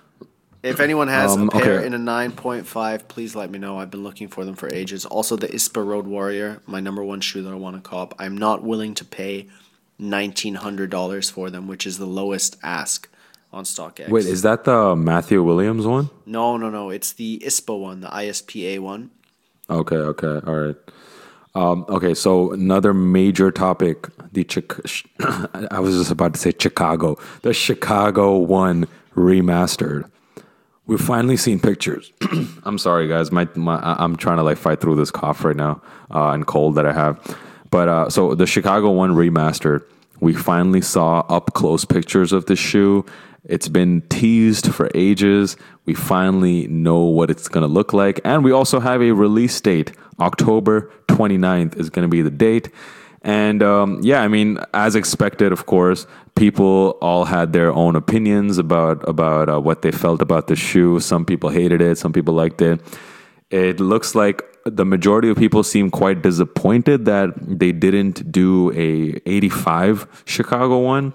If anyone has um, a pair okay. in a nine point five, please let me know. I've been looking for them for ages. Also, the ISPA Road Warrior, my number one shoe that I want to cop. I'm not willing to pay nineteen hundred dollars for them, which is the lowest ask on StockX. Wait, is that the Matthew Williams one? No, no, no. It's the ISPA one, the I S P A one. Okay, okay, all right. Um, okay, so another major topic, the Chic- I was just about to say Chicago, the Chicago one remastered. We've finally seen pictures. I'm sorry, guys. My, my I'm trying to like fight through this cough right now uh, and cold that I have. But uh, so the Chicago one remastered. We finally saw up close pictures of this shoe. It's been teased for ages. We finally know what it's going to look like. And we also have a release date. October twenty-ninth is going to be the date. And um, yeah, I mean, as expected, of course, people all had their own opinions about about uh, what they felt about the shoe. Some people hated it. Some people liked it. It looks like the majority of people seem quite disappointed that they didn't do a eighty-five Chicago one.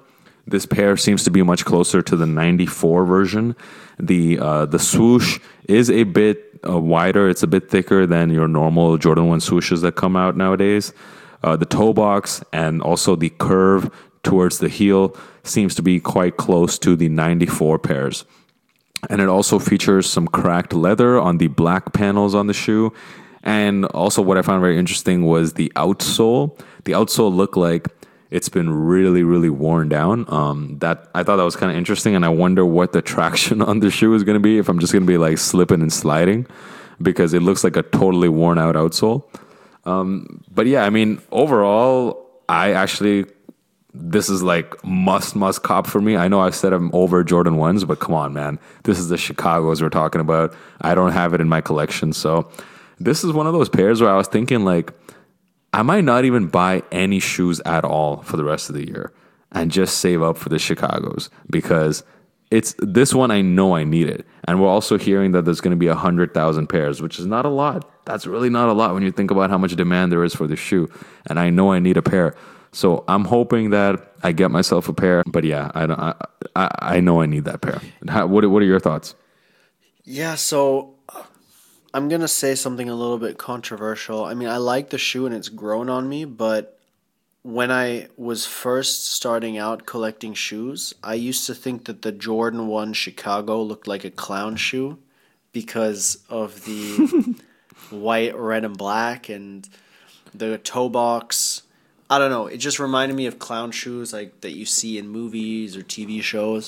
This pair seems to be much closer to the ninety-four version. The uh, the swoosh is a bit uh, wider. It's a bit thicker than your normal Jordan one swooshes that come out nowadays. Uh, the toe box and also the curve towards the heel seems to be quite close to the ninety-four pairs. And it also features some cracked leather on the black panels on the shoe. And also what I found very interesting was the outsole. The outsole looked like it's been really, really worn down. Um, that I thought that was kind of interesting, and I wonder what the traction on the shoe is going to be, if I'm just going to be like slipping and sliding, because it looks like a totally worn out outsole. Um, but yeah, I mean, overall, I actually... This is like must, must cop for me. I know I've said I'm over Jordan ones, but come on, man. This is the Chicago's we're talking about. I don't have it in my collection. So this is one of those pairs where I was thinking like, I might not even buy any shoes at all for the rest of the year and just save up for the Chicago's, because it's this one I know I need it. And we're also hearing that there's going to be one hundred thousand pairs, which is not a lot. That's really not a lot when you think about how much demand there is for the shoe. And I know I need a pair. So I'm hoping that I get myself a pair, but yeah, I don't. I I, I know I need that pair. How, what What are your thoughts? Yeah, so I'm gonna say something a little bit controversial. I mean, I like the shoe and it's grown on me, but when I was first starting out collecting shoes, I used to think that the Jordan one Chicago looked like a clown shoe because of the white, red, and black and the toe box. I don't know. It just reminded me of clown shoes like that you see in movies or T V shows.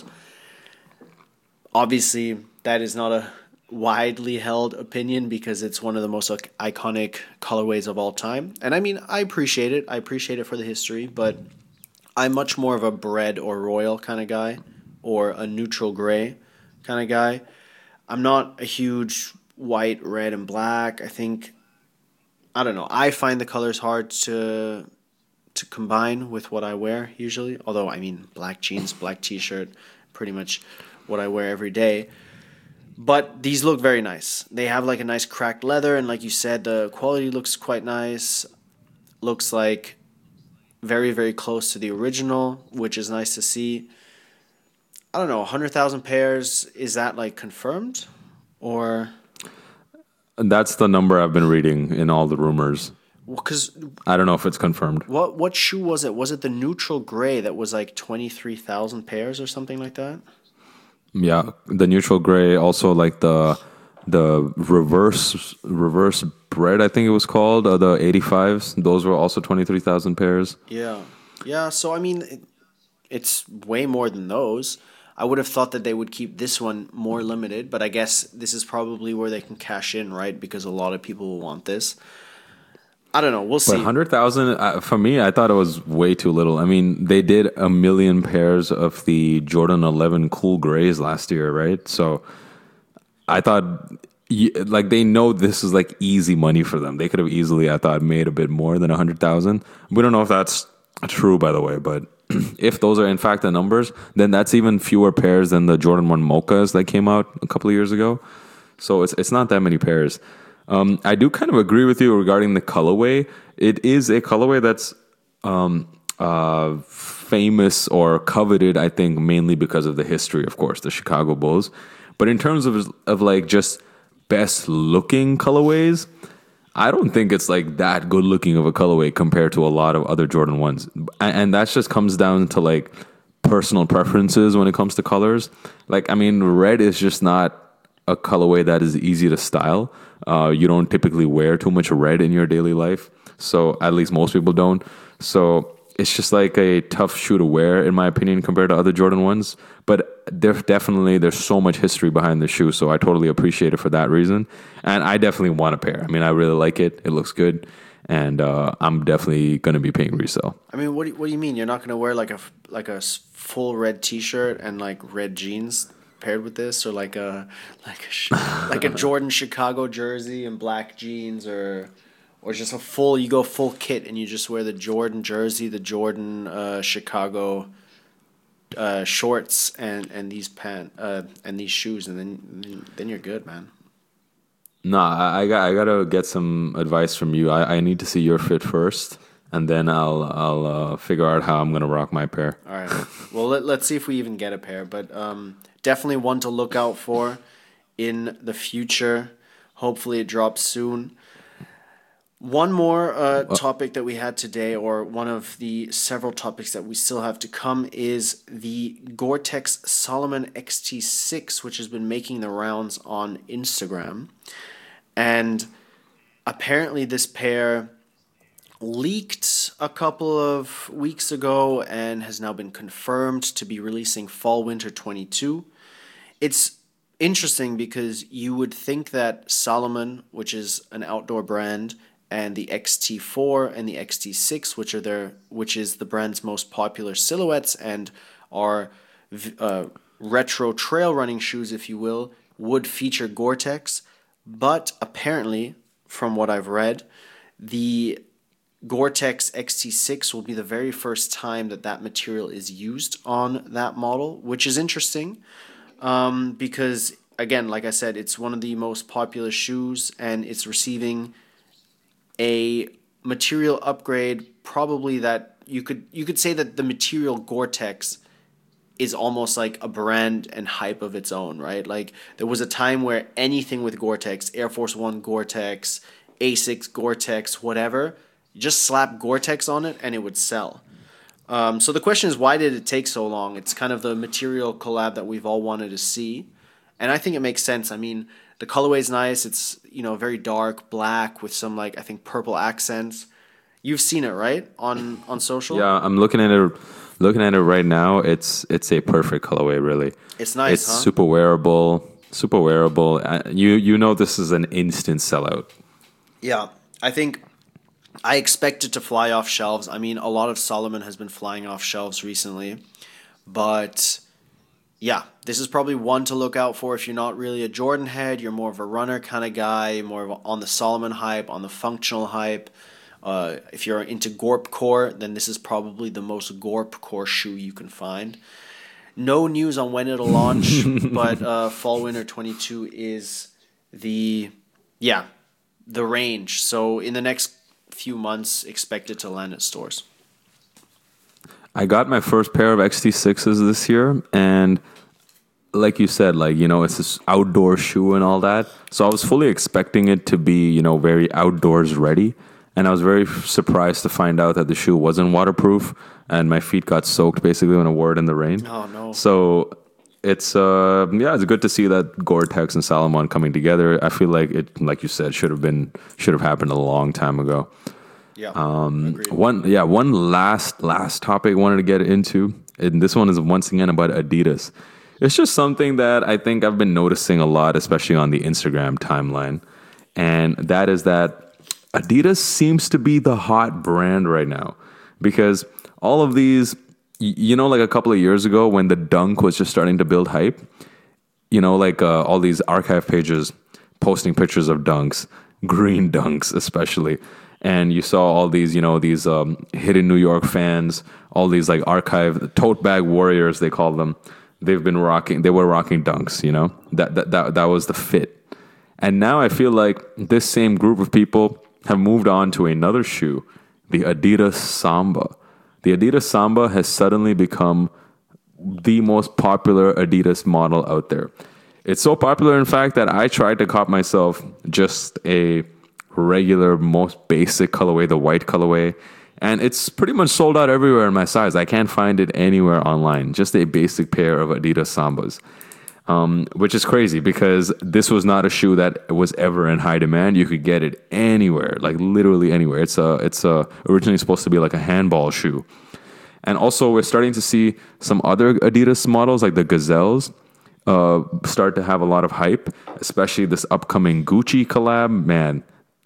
Obviously, that is not a widely held opinion because it's one of the most iconic colorways of all time. And I mean, I appreciate it. I appreciate it for the history, but I'm much more of a bread or royal kind of guy or a neutral gray kind of guy. I'm not a huge white, red, and black. I think, I don't know. I find the colors hard to... to combine with what I wear usually. Although, I mean, black jeans, black t-shirt, pretty much what I wear every day. But these look very nice. They have like a nice cracked leather, and like you said, the quality looks quite nice. Looks like very, very close to the original, which is nice to see. I don't know, one hundred thousand pairs, is that like confirmed? Or... That's the number I've been reading in all the rumors. Because I don't know if it's confirmed. What what shoe was it? Was it the neutral gray that was like twenty-three thousand pairs or something like that? Yeah, the neutral gray, also like the the reverse reverse bread, I think it was called, uh, the eighty-fives. Those were also twenty-three thousand pairs. Yeah. Yeah, so I mean, it, it's way more than those. I would have thought that they would keep this one more limited, but I guess this is probably where they can cash in, right? Because a lot of people will want this. I don't know. We'll see. But one hundred thousand, uh, for me, I thought it was way too little. I mean, they did a million pairs of the Jordan eleven Cool Grays last year, right? So I thought, like, they know this is, like, easy money for them. They could have easily, I thought, made a bit more than one hundred thousand. We don't know if that's true, by the way, but if those are, in fact, the numbers, then that's even fewer pairs than the Jordan one Mochas that came out a couple of years ago. So it's it's not that many pairs. Um, I do kind of agree with you regarding the colorway. It is a colorway that's um, uh, famous or coveted, I think, mainly because of the history, of course, the Chicago Bulls. But in terms of of like just best looking colorways, I don't think it's like that good looking of a colorway compared to a lot of other Jordan ones. And, and that just comes down to like personal preferences when it comes to colors. Like, I mean, red is just not a colorway that is easy to style. Uh, you don't typically wear too much red in your daily life. So at least most people don't. So it's just like a tough shoe to wear, in my opinion, compared to other Jordan ones. But there definitely, there's so much history behind the shoe. So I totally appreciate it for that reason. And I definitely want a pair. I mean, I really like it. It looks good. And uh, I'm definitely going to be paying resale. I mean, what do you, what do you mean? You're not going to wear like a, like a full red t-shirt and like red jeans paired with this, or like a like a like a Jordan Chicago jersey and black jeans, or or just a full, you go full kit and you just wear the Jordan jersey, the Jordan uh, Chicago uh, shorts, and and these pant uh, and these shoes, and then then you're good, man. No, I, I got I gotta get some advice from you. I, I need to see your fit first, and then I'll I'll uh, figure out how I'm gonna rock my pair. All right. Well, let, let's see if we even get a pair, but um, definitely one to look out for in the future. Hopefully, it drops soon. One more uh, topic that we had today, or one of the several topics that we still have to come, is the Gore-Tex Salomon X T six, which has been making the rounds on Instagram. And apparently this pair leaked a couple of weeks ago and has now been confirmed to be releasing Fall-Winter twenty-two. It's interesting because you would think that Salomon, which is an outdoor brand, and the X T four and the X T six, which are their, which is the brand's most popular silhouettes and are uh, retro trail running shoes, if you will, would feature Gore-Tex. But apparently, from what I've read, the Gore-Tex X T six will be the very first time that that material is used on that model, which is interesting um, because, again, like I said, it's one of the most popular shoes and it's receiving a material upgrade, probably that you could you could say that the material Gore-Tex is almost like a brand and hype of its own, right? Like there was a time where anything with Gore-Tex, Air Force One Gore-Tex, Asics Gore-Tex, whatever, you just slap Gore-Tex on it and it would sell. Um, so the question is, why did it take so long? It's kind of the material collab that we've all wanted to see, and I think it makes sense. I mean, the colorway is nice. It's, you know, very dark black with some, like, I think purple accents. You've seen it, right, on on social? Yeah, I'm looking at it. Looking at it right now, it's it's a perfect colorway. Really, it's nice. It's huh? super wearable. Super wearable. Uh, you you know this is an instant sellout. Yeah, I think I expect it to fly off shelves. I mean, a lot of Salomon has been flying off shelves recently, but yeah, this is probably one to look out for if you're not really a Jordan head. You're more of a runner kind of guy, more of a, on the Salomon hype, on the functional hype. Uh, if you're into Gorp Core, then this is probably the most Gorp Core shoe you can find. No news on when it'll launch, but uh, Fall Winter twenty-two is the, yeah, the range. So in the next few months, expect it to land at stores. I got my first pair of X T sixes this year, and like you said, like, you know, it's this outdoor shoe and all that. So I was fully expecting it to be, you know, very outdoors ready. And I was very surprised to find out that the shoe wasn't waterproof, and my feet got soaked basically when I wore it in the rain. Oh, no. So it's, uh, yeah, it's good to see that Gore-Tex and Salomon coming together. I feel like it, like you said, should have been, should have happened a long time ago. Yeah. Um, one, yeah, one last, last topic I wanted to get into, and this one is once again about Adidas. It's just something that I think I've been noticing a lot, especially on the Instagram timeline. And that is that Adidas seems to be the hot brand right now, because all of these, you know, like a couple of years ago when the Dunk was just starting to build hype, you know, like uh, all these archive pages posting pictures of Dunks, green Dunks especially. And you saw all these, you know, these um, hidden New York fans, all these like archive tote bag warriors, they call them. They've been rocking, they were rocking Dunks, you know, that, that, that, that was the fit. And now I feel like this same group of people have moved on to another shoe, the Adidas Samba. The Adidas Samba has suddenly become the most popular Adidas model out there. It's so popular, in fact, that I tried to cop myself just a regular, most basic colorway, the white colorway, and it's pretty much sold out everywhere in my size. I can't find it anywhere online. Just a basic pair of Adidas Sambas. Um, which is crazy because this was not a shoe that was ever in high demand. You could get it anywhere, like literally anywhere. It's a, it's a, originally supposed to be like a handball shoe. And also we're starting to see some other Adidas models like the Gazelles uh, start to have a lot of hype, especially this upcoming Gucci collab. Man,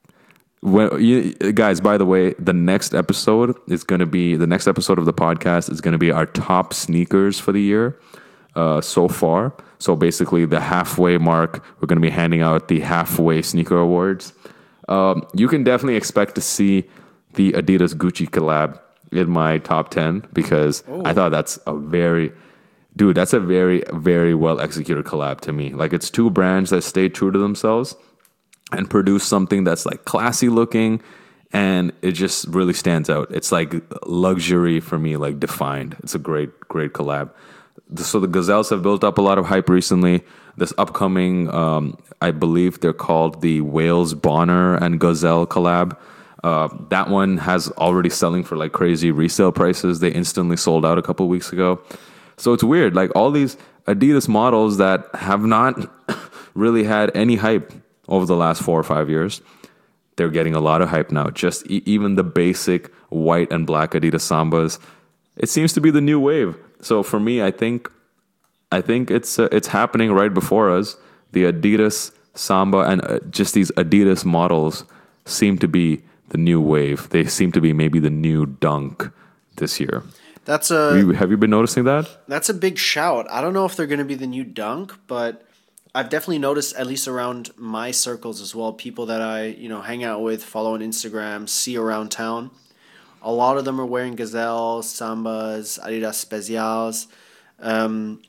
when, you, guys, by the way, the next episode is going to be, the next episode of the podcast is going to be our top sneakers for the year uh, so far. So basically the halfway mark, we're going to be handing out the halfway sneaker awards. Um, you can definitely expect to see the Adidas Gucci collab in my top ten because oh. I thought that's a very, dude, that's a very, very well executed collab to me. Like it's two brands that stay true to themselves and produce something that's like classy looking. and it just really stands out. It's like luxury for me, like defined. It's a great, great collab. So the Gazelles have built up a lot of hype recently. This upcoming, um, I believe they're called the Wales Bonner and Gazelle collab. Uh, that one has already selling for like crazy resale prices. They instantly sold out a couple weeks ago. So it's weird. Like all these Adidas models that have not really had any hype over the last four or five years, they're getting a lot of hype now. Just e- even the basic white and black Adidas Sambas, it seems to be the new wave. So for me, I think, I think it's uh, it's happening right before us. The Adidas Samba and uh, just these Adidas models seem to be the new wave. They seem to be maybe the new Dunk this year. That's a Have you, have you been noticing that? that's a big shout. I don't know if they're going to be the new Dunk, but I've definitely noticed, at least around my circles as well, people that I, you know, hang out with, follow on Instagram, see around town. A lot of them are wearing Gazelles, Sambas, Adidas Specials. Um,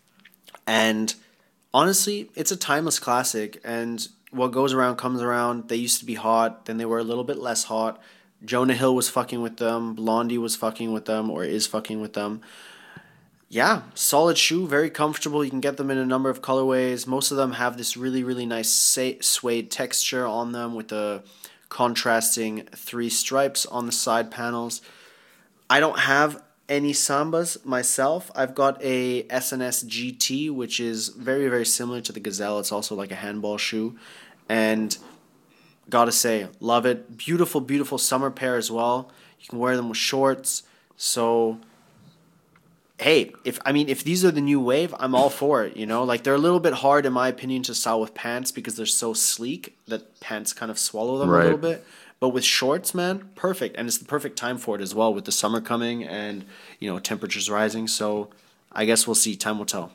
and honestly, it's a timeless classic. And what goes around comes around. They used to be hot, then they were a little bit less hot. Jonah Hill was fucking with them. Blondie was fucking with them, or is fucking with them. Yeah, solid shoe, very comfortable. You can get them in a number of colorways. Most of them have this really, really nice suede texture on them with the contrasting three stripes on the side panels. I don't have any Sambas myself. I've got a S N S G T, which is very, very similar to the Gazelle. It's also like a handball shoe. And gotta say, love it. Beautiful, beautiful summer pair as well. You can wear them with shorts. So hey, if I mean if these are the new wave, I'm all for it, you know? Like they're a little bit hard in my opinion to style with pants because they're so sleek that pants kind of swallow them Right. a little bit. But with shorts, man, perfect. And it's the perfect time for it as well with the summer coming and, you know, temperatures rising. So I guess we'll see. Time will tell.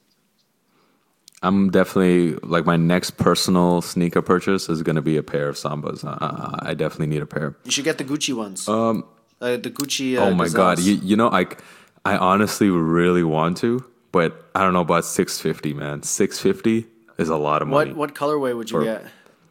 I'm definitely, like, my next personal sneaker purchase is going to be a pair of Sambas. Uh, I definitely need a pair. You should get the Gucci ones. Um, uh, the Gucci. Uh, Oh my God. Gazelles. You, you know, I, I honestly really want to, but I don't know about six fifty, man. six fifty is a lot of money. What what colorway would you For- get?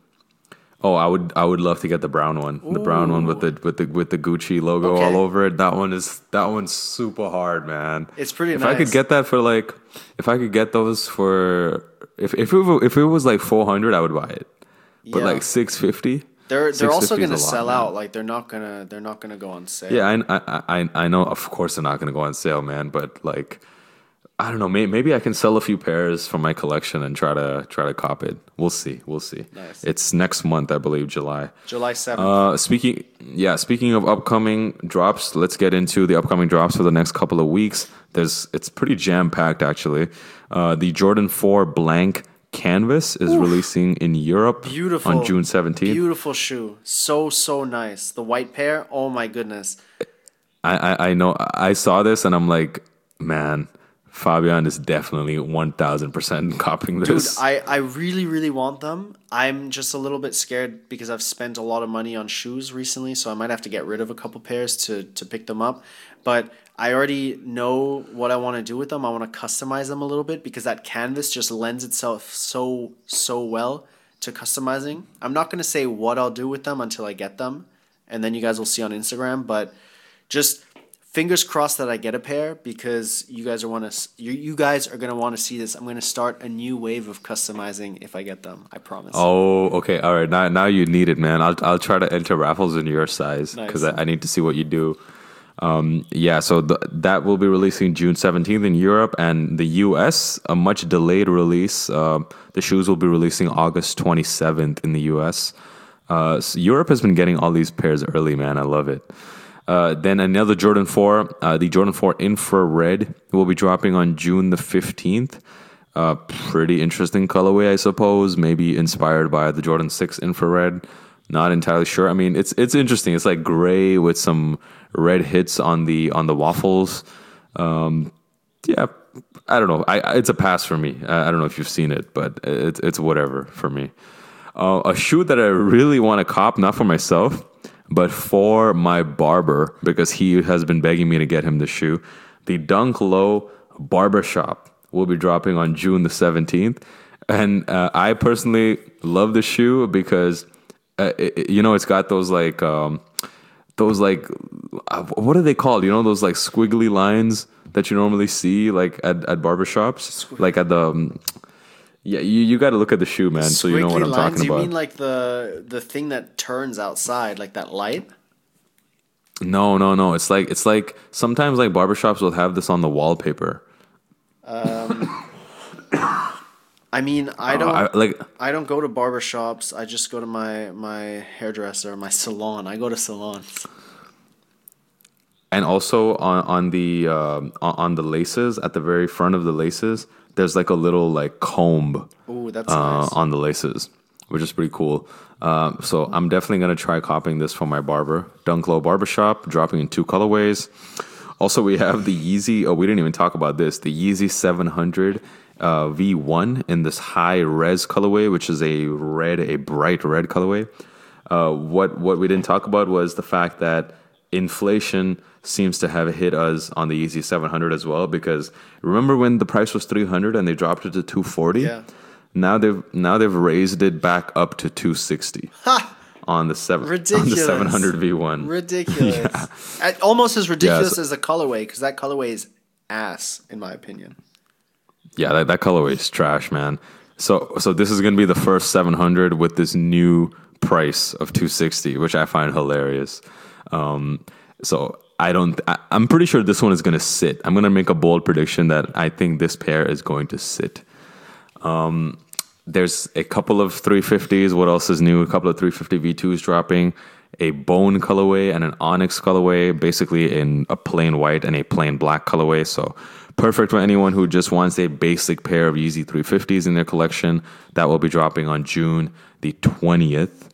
Oh, I would I would love to get the brown one. The brown one with the with the with the Gucci logo Okay. all over it. That one is that one's super hard, man. It's pretty If I could nice. get that for like if I could get those for if if it, wa- if it was like four hundred, I would buy it. But Yeah. like six fifty? They're they're also going gonna sell out. Like they're not gonna they're not gonna go on sale. Yeah, I, I I I know. Of course, they're not going to go on sale, man. But like, I don't know. Maybe, maybe I can sell a few pairs from my collection and try to try to cop it. We'll see. We'll see. Nice. It's next month, I believe, July. July seventh. Uh, speaking, yeah. Speaking of upcoming drops, let's get into the upcoming drops for the next couple of weeks. There's, it's pretty jam packed actually. Uh, the Jordan four Blank Canvas is releasing in Europe Beautiful. on June seventeenth. Beautiful shoe. So, so nice. The white pair, oh my goodness. I, I I know. I saw this and I'm like, man, Fabian is definitely one thousand percent copying Dude, this. I, I really, really want them. I'm just a little bit scared because I've spent a lot of money on shoes recently, so I might have to get rid of a couple pairs to, to pick them up. But I already know what I want to do with them. I want to customize them a little bit because that canvas just lends itself so, so well to customizing. I'm not going to say what I'll do with them until I get them, and then you guys will see on Instagram, but just fingers crossed that I get a pair because you guys are want to you, you guys are going to want to see this. I'm going to start a new wave of customizing if I get them. I promise. Oh, okay, all right. Now, now you need it, man. I'll I'll try to enter raffles in your size because Nice. I, I need to see what you do. Um, yeah, so th- that will be releasing June seventeenth in Europe and the U S. A much delayed release. Um the shoes will be releasing August twenty-seventh in the U S. Uh, so Europe has been getting all these pairs early, man. I love it. Uh, then another Jordan four, uh, the Jordan four Infrared will be dropping on June the fifteenth. Uh, pretty interesting colorway, I suppose. Maybe inspired by the Jordan six Infrared. Not entirely sure. I mean, it's it's interesting. It's like gray with some red hits on the on the waffles. Um, yeah, I don't know. I, I it's a pass for me. I, I don't know if you've seen it, but it's it's whatever for me. Uh, a shoe that I really want to cop, not for myself, but for my barber because he has been begging me to get him the shoe. The Dunk Low Barbershop will be dropping on June the seventeenth. And uh, I personally love the shoe because uh, it, you know, it's got those like um, those like uh, what are they called? You know, those like squiggly lines that you normally see like at at barbershops, like at the. Um, yeah, you, you got to look at the shoe, man, so you know what I'm lines, talking you about. mean like the the thing that turns outside, like that light? No, no, no. It's like it's like sometimes like barbershops will have this on the wallpaper. Um, I mean, I Uh, don't I, like I don't go to barbershops. I just go to my my hairdresser, my salon. I go to salons. and also on on the um, on on the laces at the very front of the laces, there's like a little like comb Ooh, that's uh, nice. on the laces, which is pretty cool. Um, so I'm definitely gonna try copying this from my barber, Dunklow Barbershop, dropping in two colorways. Also, we have the Yeezy. Oh, we didn't even talk about this. The Yeezy seven hundred uh, V one in this high res colorway, which is a red, a bright red colorway. Uh, what what we didn't talk about was the fact that inflation seems to have hit us on the Yeezy seven hundred as well. Because remember when the price was three hundred and they dropped it to two forty? Yeah. Now they've now they've raised it back up to two sixty Ha! on the seven Ridiculous. on the seven hundred V one. Ridiculous. Uh, Almost as ridiculous Yeah, so- as the colorway, because that colorway is ass, in my opinion. Yeah, that, that colorway is trash, man. So so this is gonna be the first seven hundred with this new price of two sixty, which I find hilarious. Um, so I don't. I, I'm pretty sure this one is gonna sit. I'm gonna make a bold prediction that I think this pair is going to sit. Um, there's a couple of three fifties. What else is new? A couple of three fifty V twos dropping. A bone colorway and an onyx colorway, basically in a plain white and a plain black colorway. So perfect for anyone who just wants a basic pair of Yeezy three fifties in their collection. That will be dropping on June the twentieth.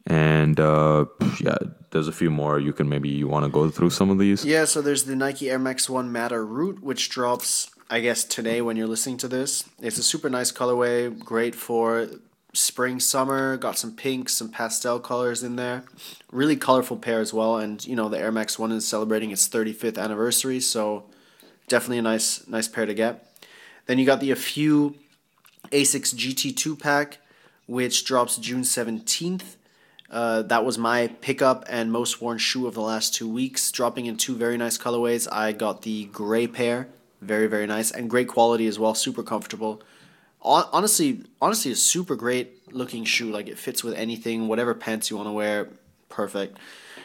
And uh, yeah, there's a few more. You can maybe you want to go through some of these. Yeah, so there's the Nike Air Max one Matter Root, which drops, I guess, today when you're listening to this. It's a super nice colorway, great for spring, summer. Got some pinks, some pastel colors in there. Really colorful pair as well. And, you know, the Air Max one is celebrating its thirty-fifth anniversary, so definitely a nice nice pair to get. Then you got the A Few Asics G T two pack, which drops June seventeenth. Uh, that was my pickup and most worn shoe of the last two weeks, dropping in two very nice colorways. I got the gray pair, very, very nice, and great quality as well, super comfortable. Hon- Honestly, honestly, a super great looking shoe. Like, it fits with anything, whatever pants you want to wear, perfect.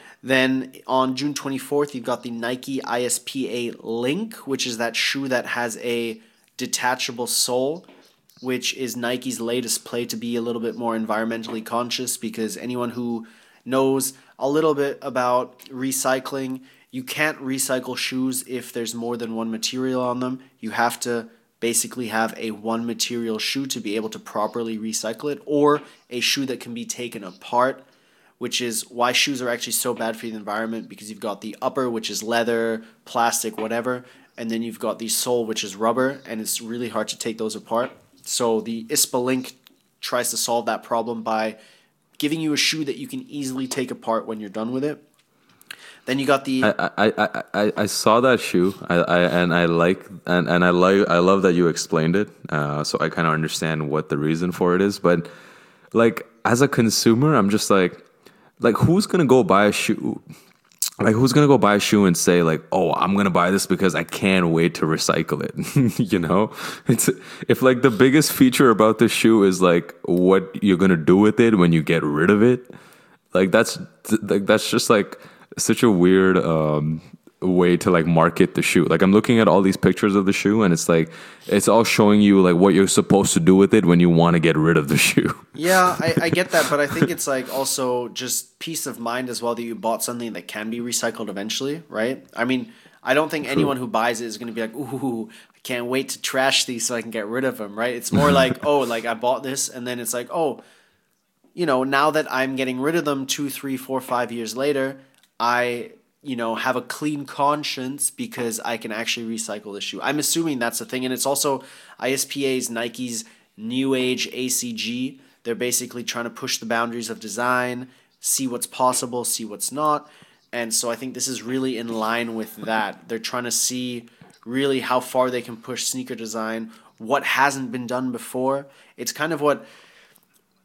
Then on June twenty-fourth, you've got the Nike I S P A Link, which is that shoe that has a detachable sole, which is Nike's latest play to be a little bit more environmentally conscious, because anyone who knows a little bit about recycling, you can't recycle shoes if there's more than one material on them. You have to basically have a one material shoe to be able to properly recycle it, or a shoe that can be taken apart, which is why shoes are actually so bad for the environment, because you've got the upper, which is leather, plastic, whatever, and then you've got the sole, which is rubber, and it's really hard to take those apart. So the I S P A Link tries to solve that problem by giving you a shoe that you can easily take apart when you're done with it. Then you got the I I, I, I, I saw that shoe, I, I and I like and, and I like I love that you explained it. Uh, so I kind of understand what the reason for it is. But like as a consumer, I'm just like, like who's gonna go buy a shoe? Like who's gonna go buy a shoe and say like, oh, I'm gonna buy this because I can't wait to recycle it? You know, it's if like the biggest feature about this shoe is like what you're gonna do with it when you get rid of it. Like that's like that's just like such a weird um, way to like market the shoe. Like I'm looking at all these pictures of the shoe, and it's like it's all showing you like what you're supposed to do with it when you want to get rid of the shoe. Yeah, I, I get that, but I think it's like also just peace of mind as well that you bought something that can be recycled eventually, right? I mean, I don't think True. anyone who buys it is going to be like, ooh, I can't wait to trash these so I can get rid of them, right? It's more like, oh, like I bought this, and then it's like, oh, you know, now that I'm getting rid of them two, three, four, five years later, I, you know, have a clean conscience because I can actually recycle the shoe. I'm assuming that's the thing. And it's also I S P A's Nike's New Age A C G. They're basically trying to push the boundaries of design, see what's possible, see what's not. And so I think this is really in line with that. They're trying to see really how far they can push sneaker design, what hasn't been done before. It's kind of what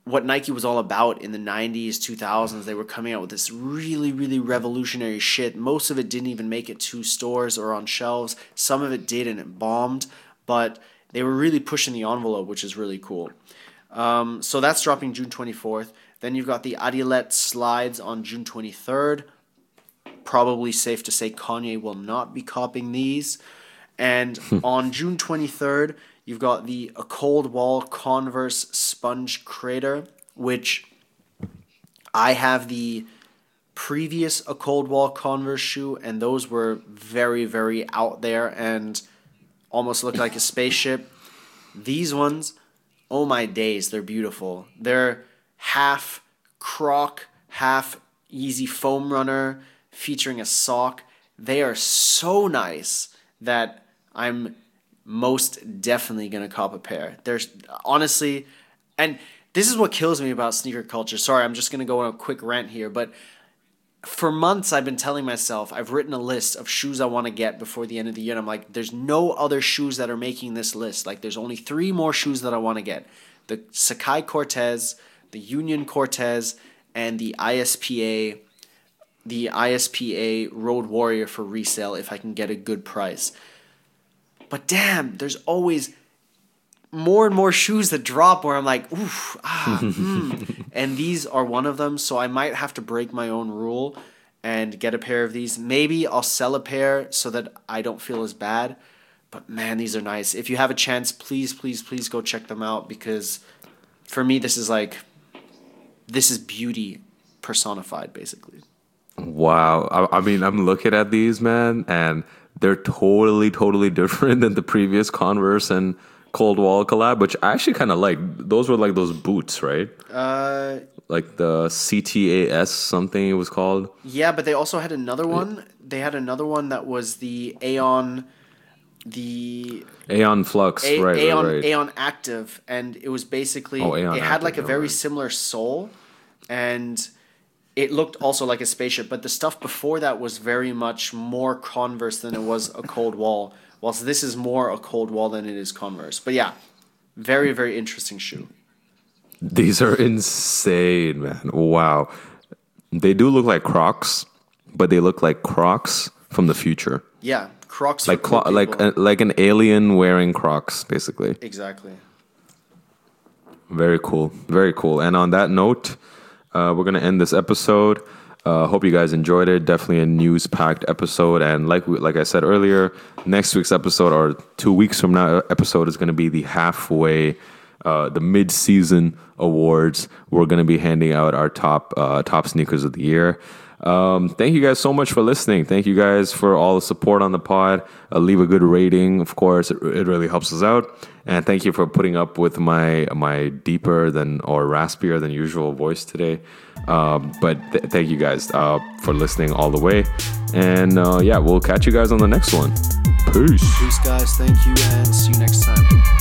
what Nike was all about in the nineties, two thousands. They were coming out with this really, really revolutionary shit. Most of it didn't even make it to stores or on shelves. Some of it did and it bombed, but they were really pushing the envelope, which is really cool. Um, so that's dropping June twenty-fourth. Then you've got the Adilet slides on June twenty-third. Probably safe to say Kanye will not be copying these. And on June twenty-third, you've got the A Cold Wall Converse Sponge Crater, which I have the previous A Cold Wall Converse shoe, and those were very, very out there and almost looked like a spaceship. These ones, oh my days, they're beautiful. They're half Croc, half Yeezy Foam Runner, featuring a sock. They are so nice that I'm most definitely going to cop a pair. There's honestly, and this is what kills me about sneaker culture. Sorry, I'm just going to go on a quick rant here, but for months I've been telling myself, I've written a list of shoes I want to get before the end of the year, and I'm like, there's no other shoes that are making this list. Like, there's only three more shoes that I want to get. The Sacai Cortez, the Union Cortez, and the I S P A the I S P A Road Warrior for resale if I can get a good price. But damn, there's always more and more shoes that drop where I'm like, oof, ah, mm. And these are one of them, so I might have to break my own rule and get a pair of these. Maybe I'll sell a pair so that I don't feel as bad. But man, these are nice. If you have a chance, please, please, please go check them out, because for me, this is like, this is beauty personified, basically. Wow. I, I mean, I'm looking at these, man, and they're totally, totally different than the previous Converse and Cold Wall collab, which I actually kind of like. Those were like those boots, right? Uh, like the C T A S something it was called. Yeah, but they also had another one. They had another one that was the Aeon, the Aeon Flux, A- right, Aeon, right, right. Aeon Active, and it was basically, Oh, Aeon it had like a Active, very right. similar sole, and it looked also like a spaceship, but the stuff before that was very much more Converse than it was a Cold Wall, whilst this is more a Cold Wall than it is Converse. But yeah, very, very interesting shoe. These are insane, man. Wow. They do look like Crocs, but they look like Crocs from the future. Yeah, Crocs Like for cool clo- like people. uh, like an alien wearing Crocs, basically. Exactly. Very cool. Very cool. And on that note, uh, we're going to end this episode. Uh, hope you guys enjoyed it. Definitely a news-packed episode. And like we, like I said earlier, next week's episode, or two weeks from now, episode is going to be the halfway, uh, the mid-season awards. We're going to be handing out our top uh, top sneakers of the year. Um, thank you guys so much for listening. Thank you guys for all the support on the pod. Uh, leave a good rating, of course. It, it really helps us out. And thank you for putting up with my my deeper than or raspier than usual voice today. Um, but th- thank you guys uh, for listening all the way. And uh, yeah, we'll catch you guys on the next one. Peace. Peace, guys. Thank you, and see you next time.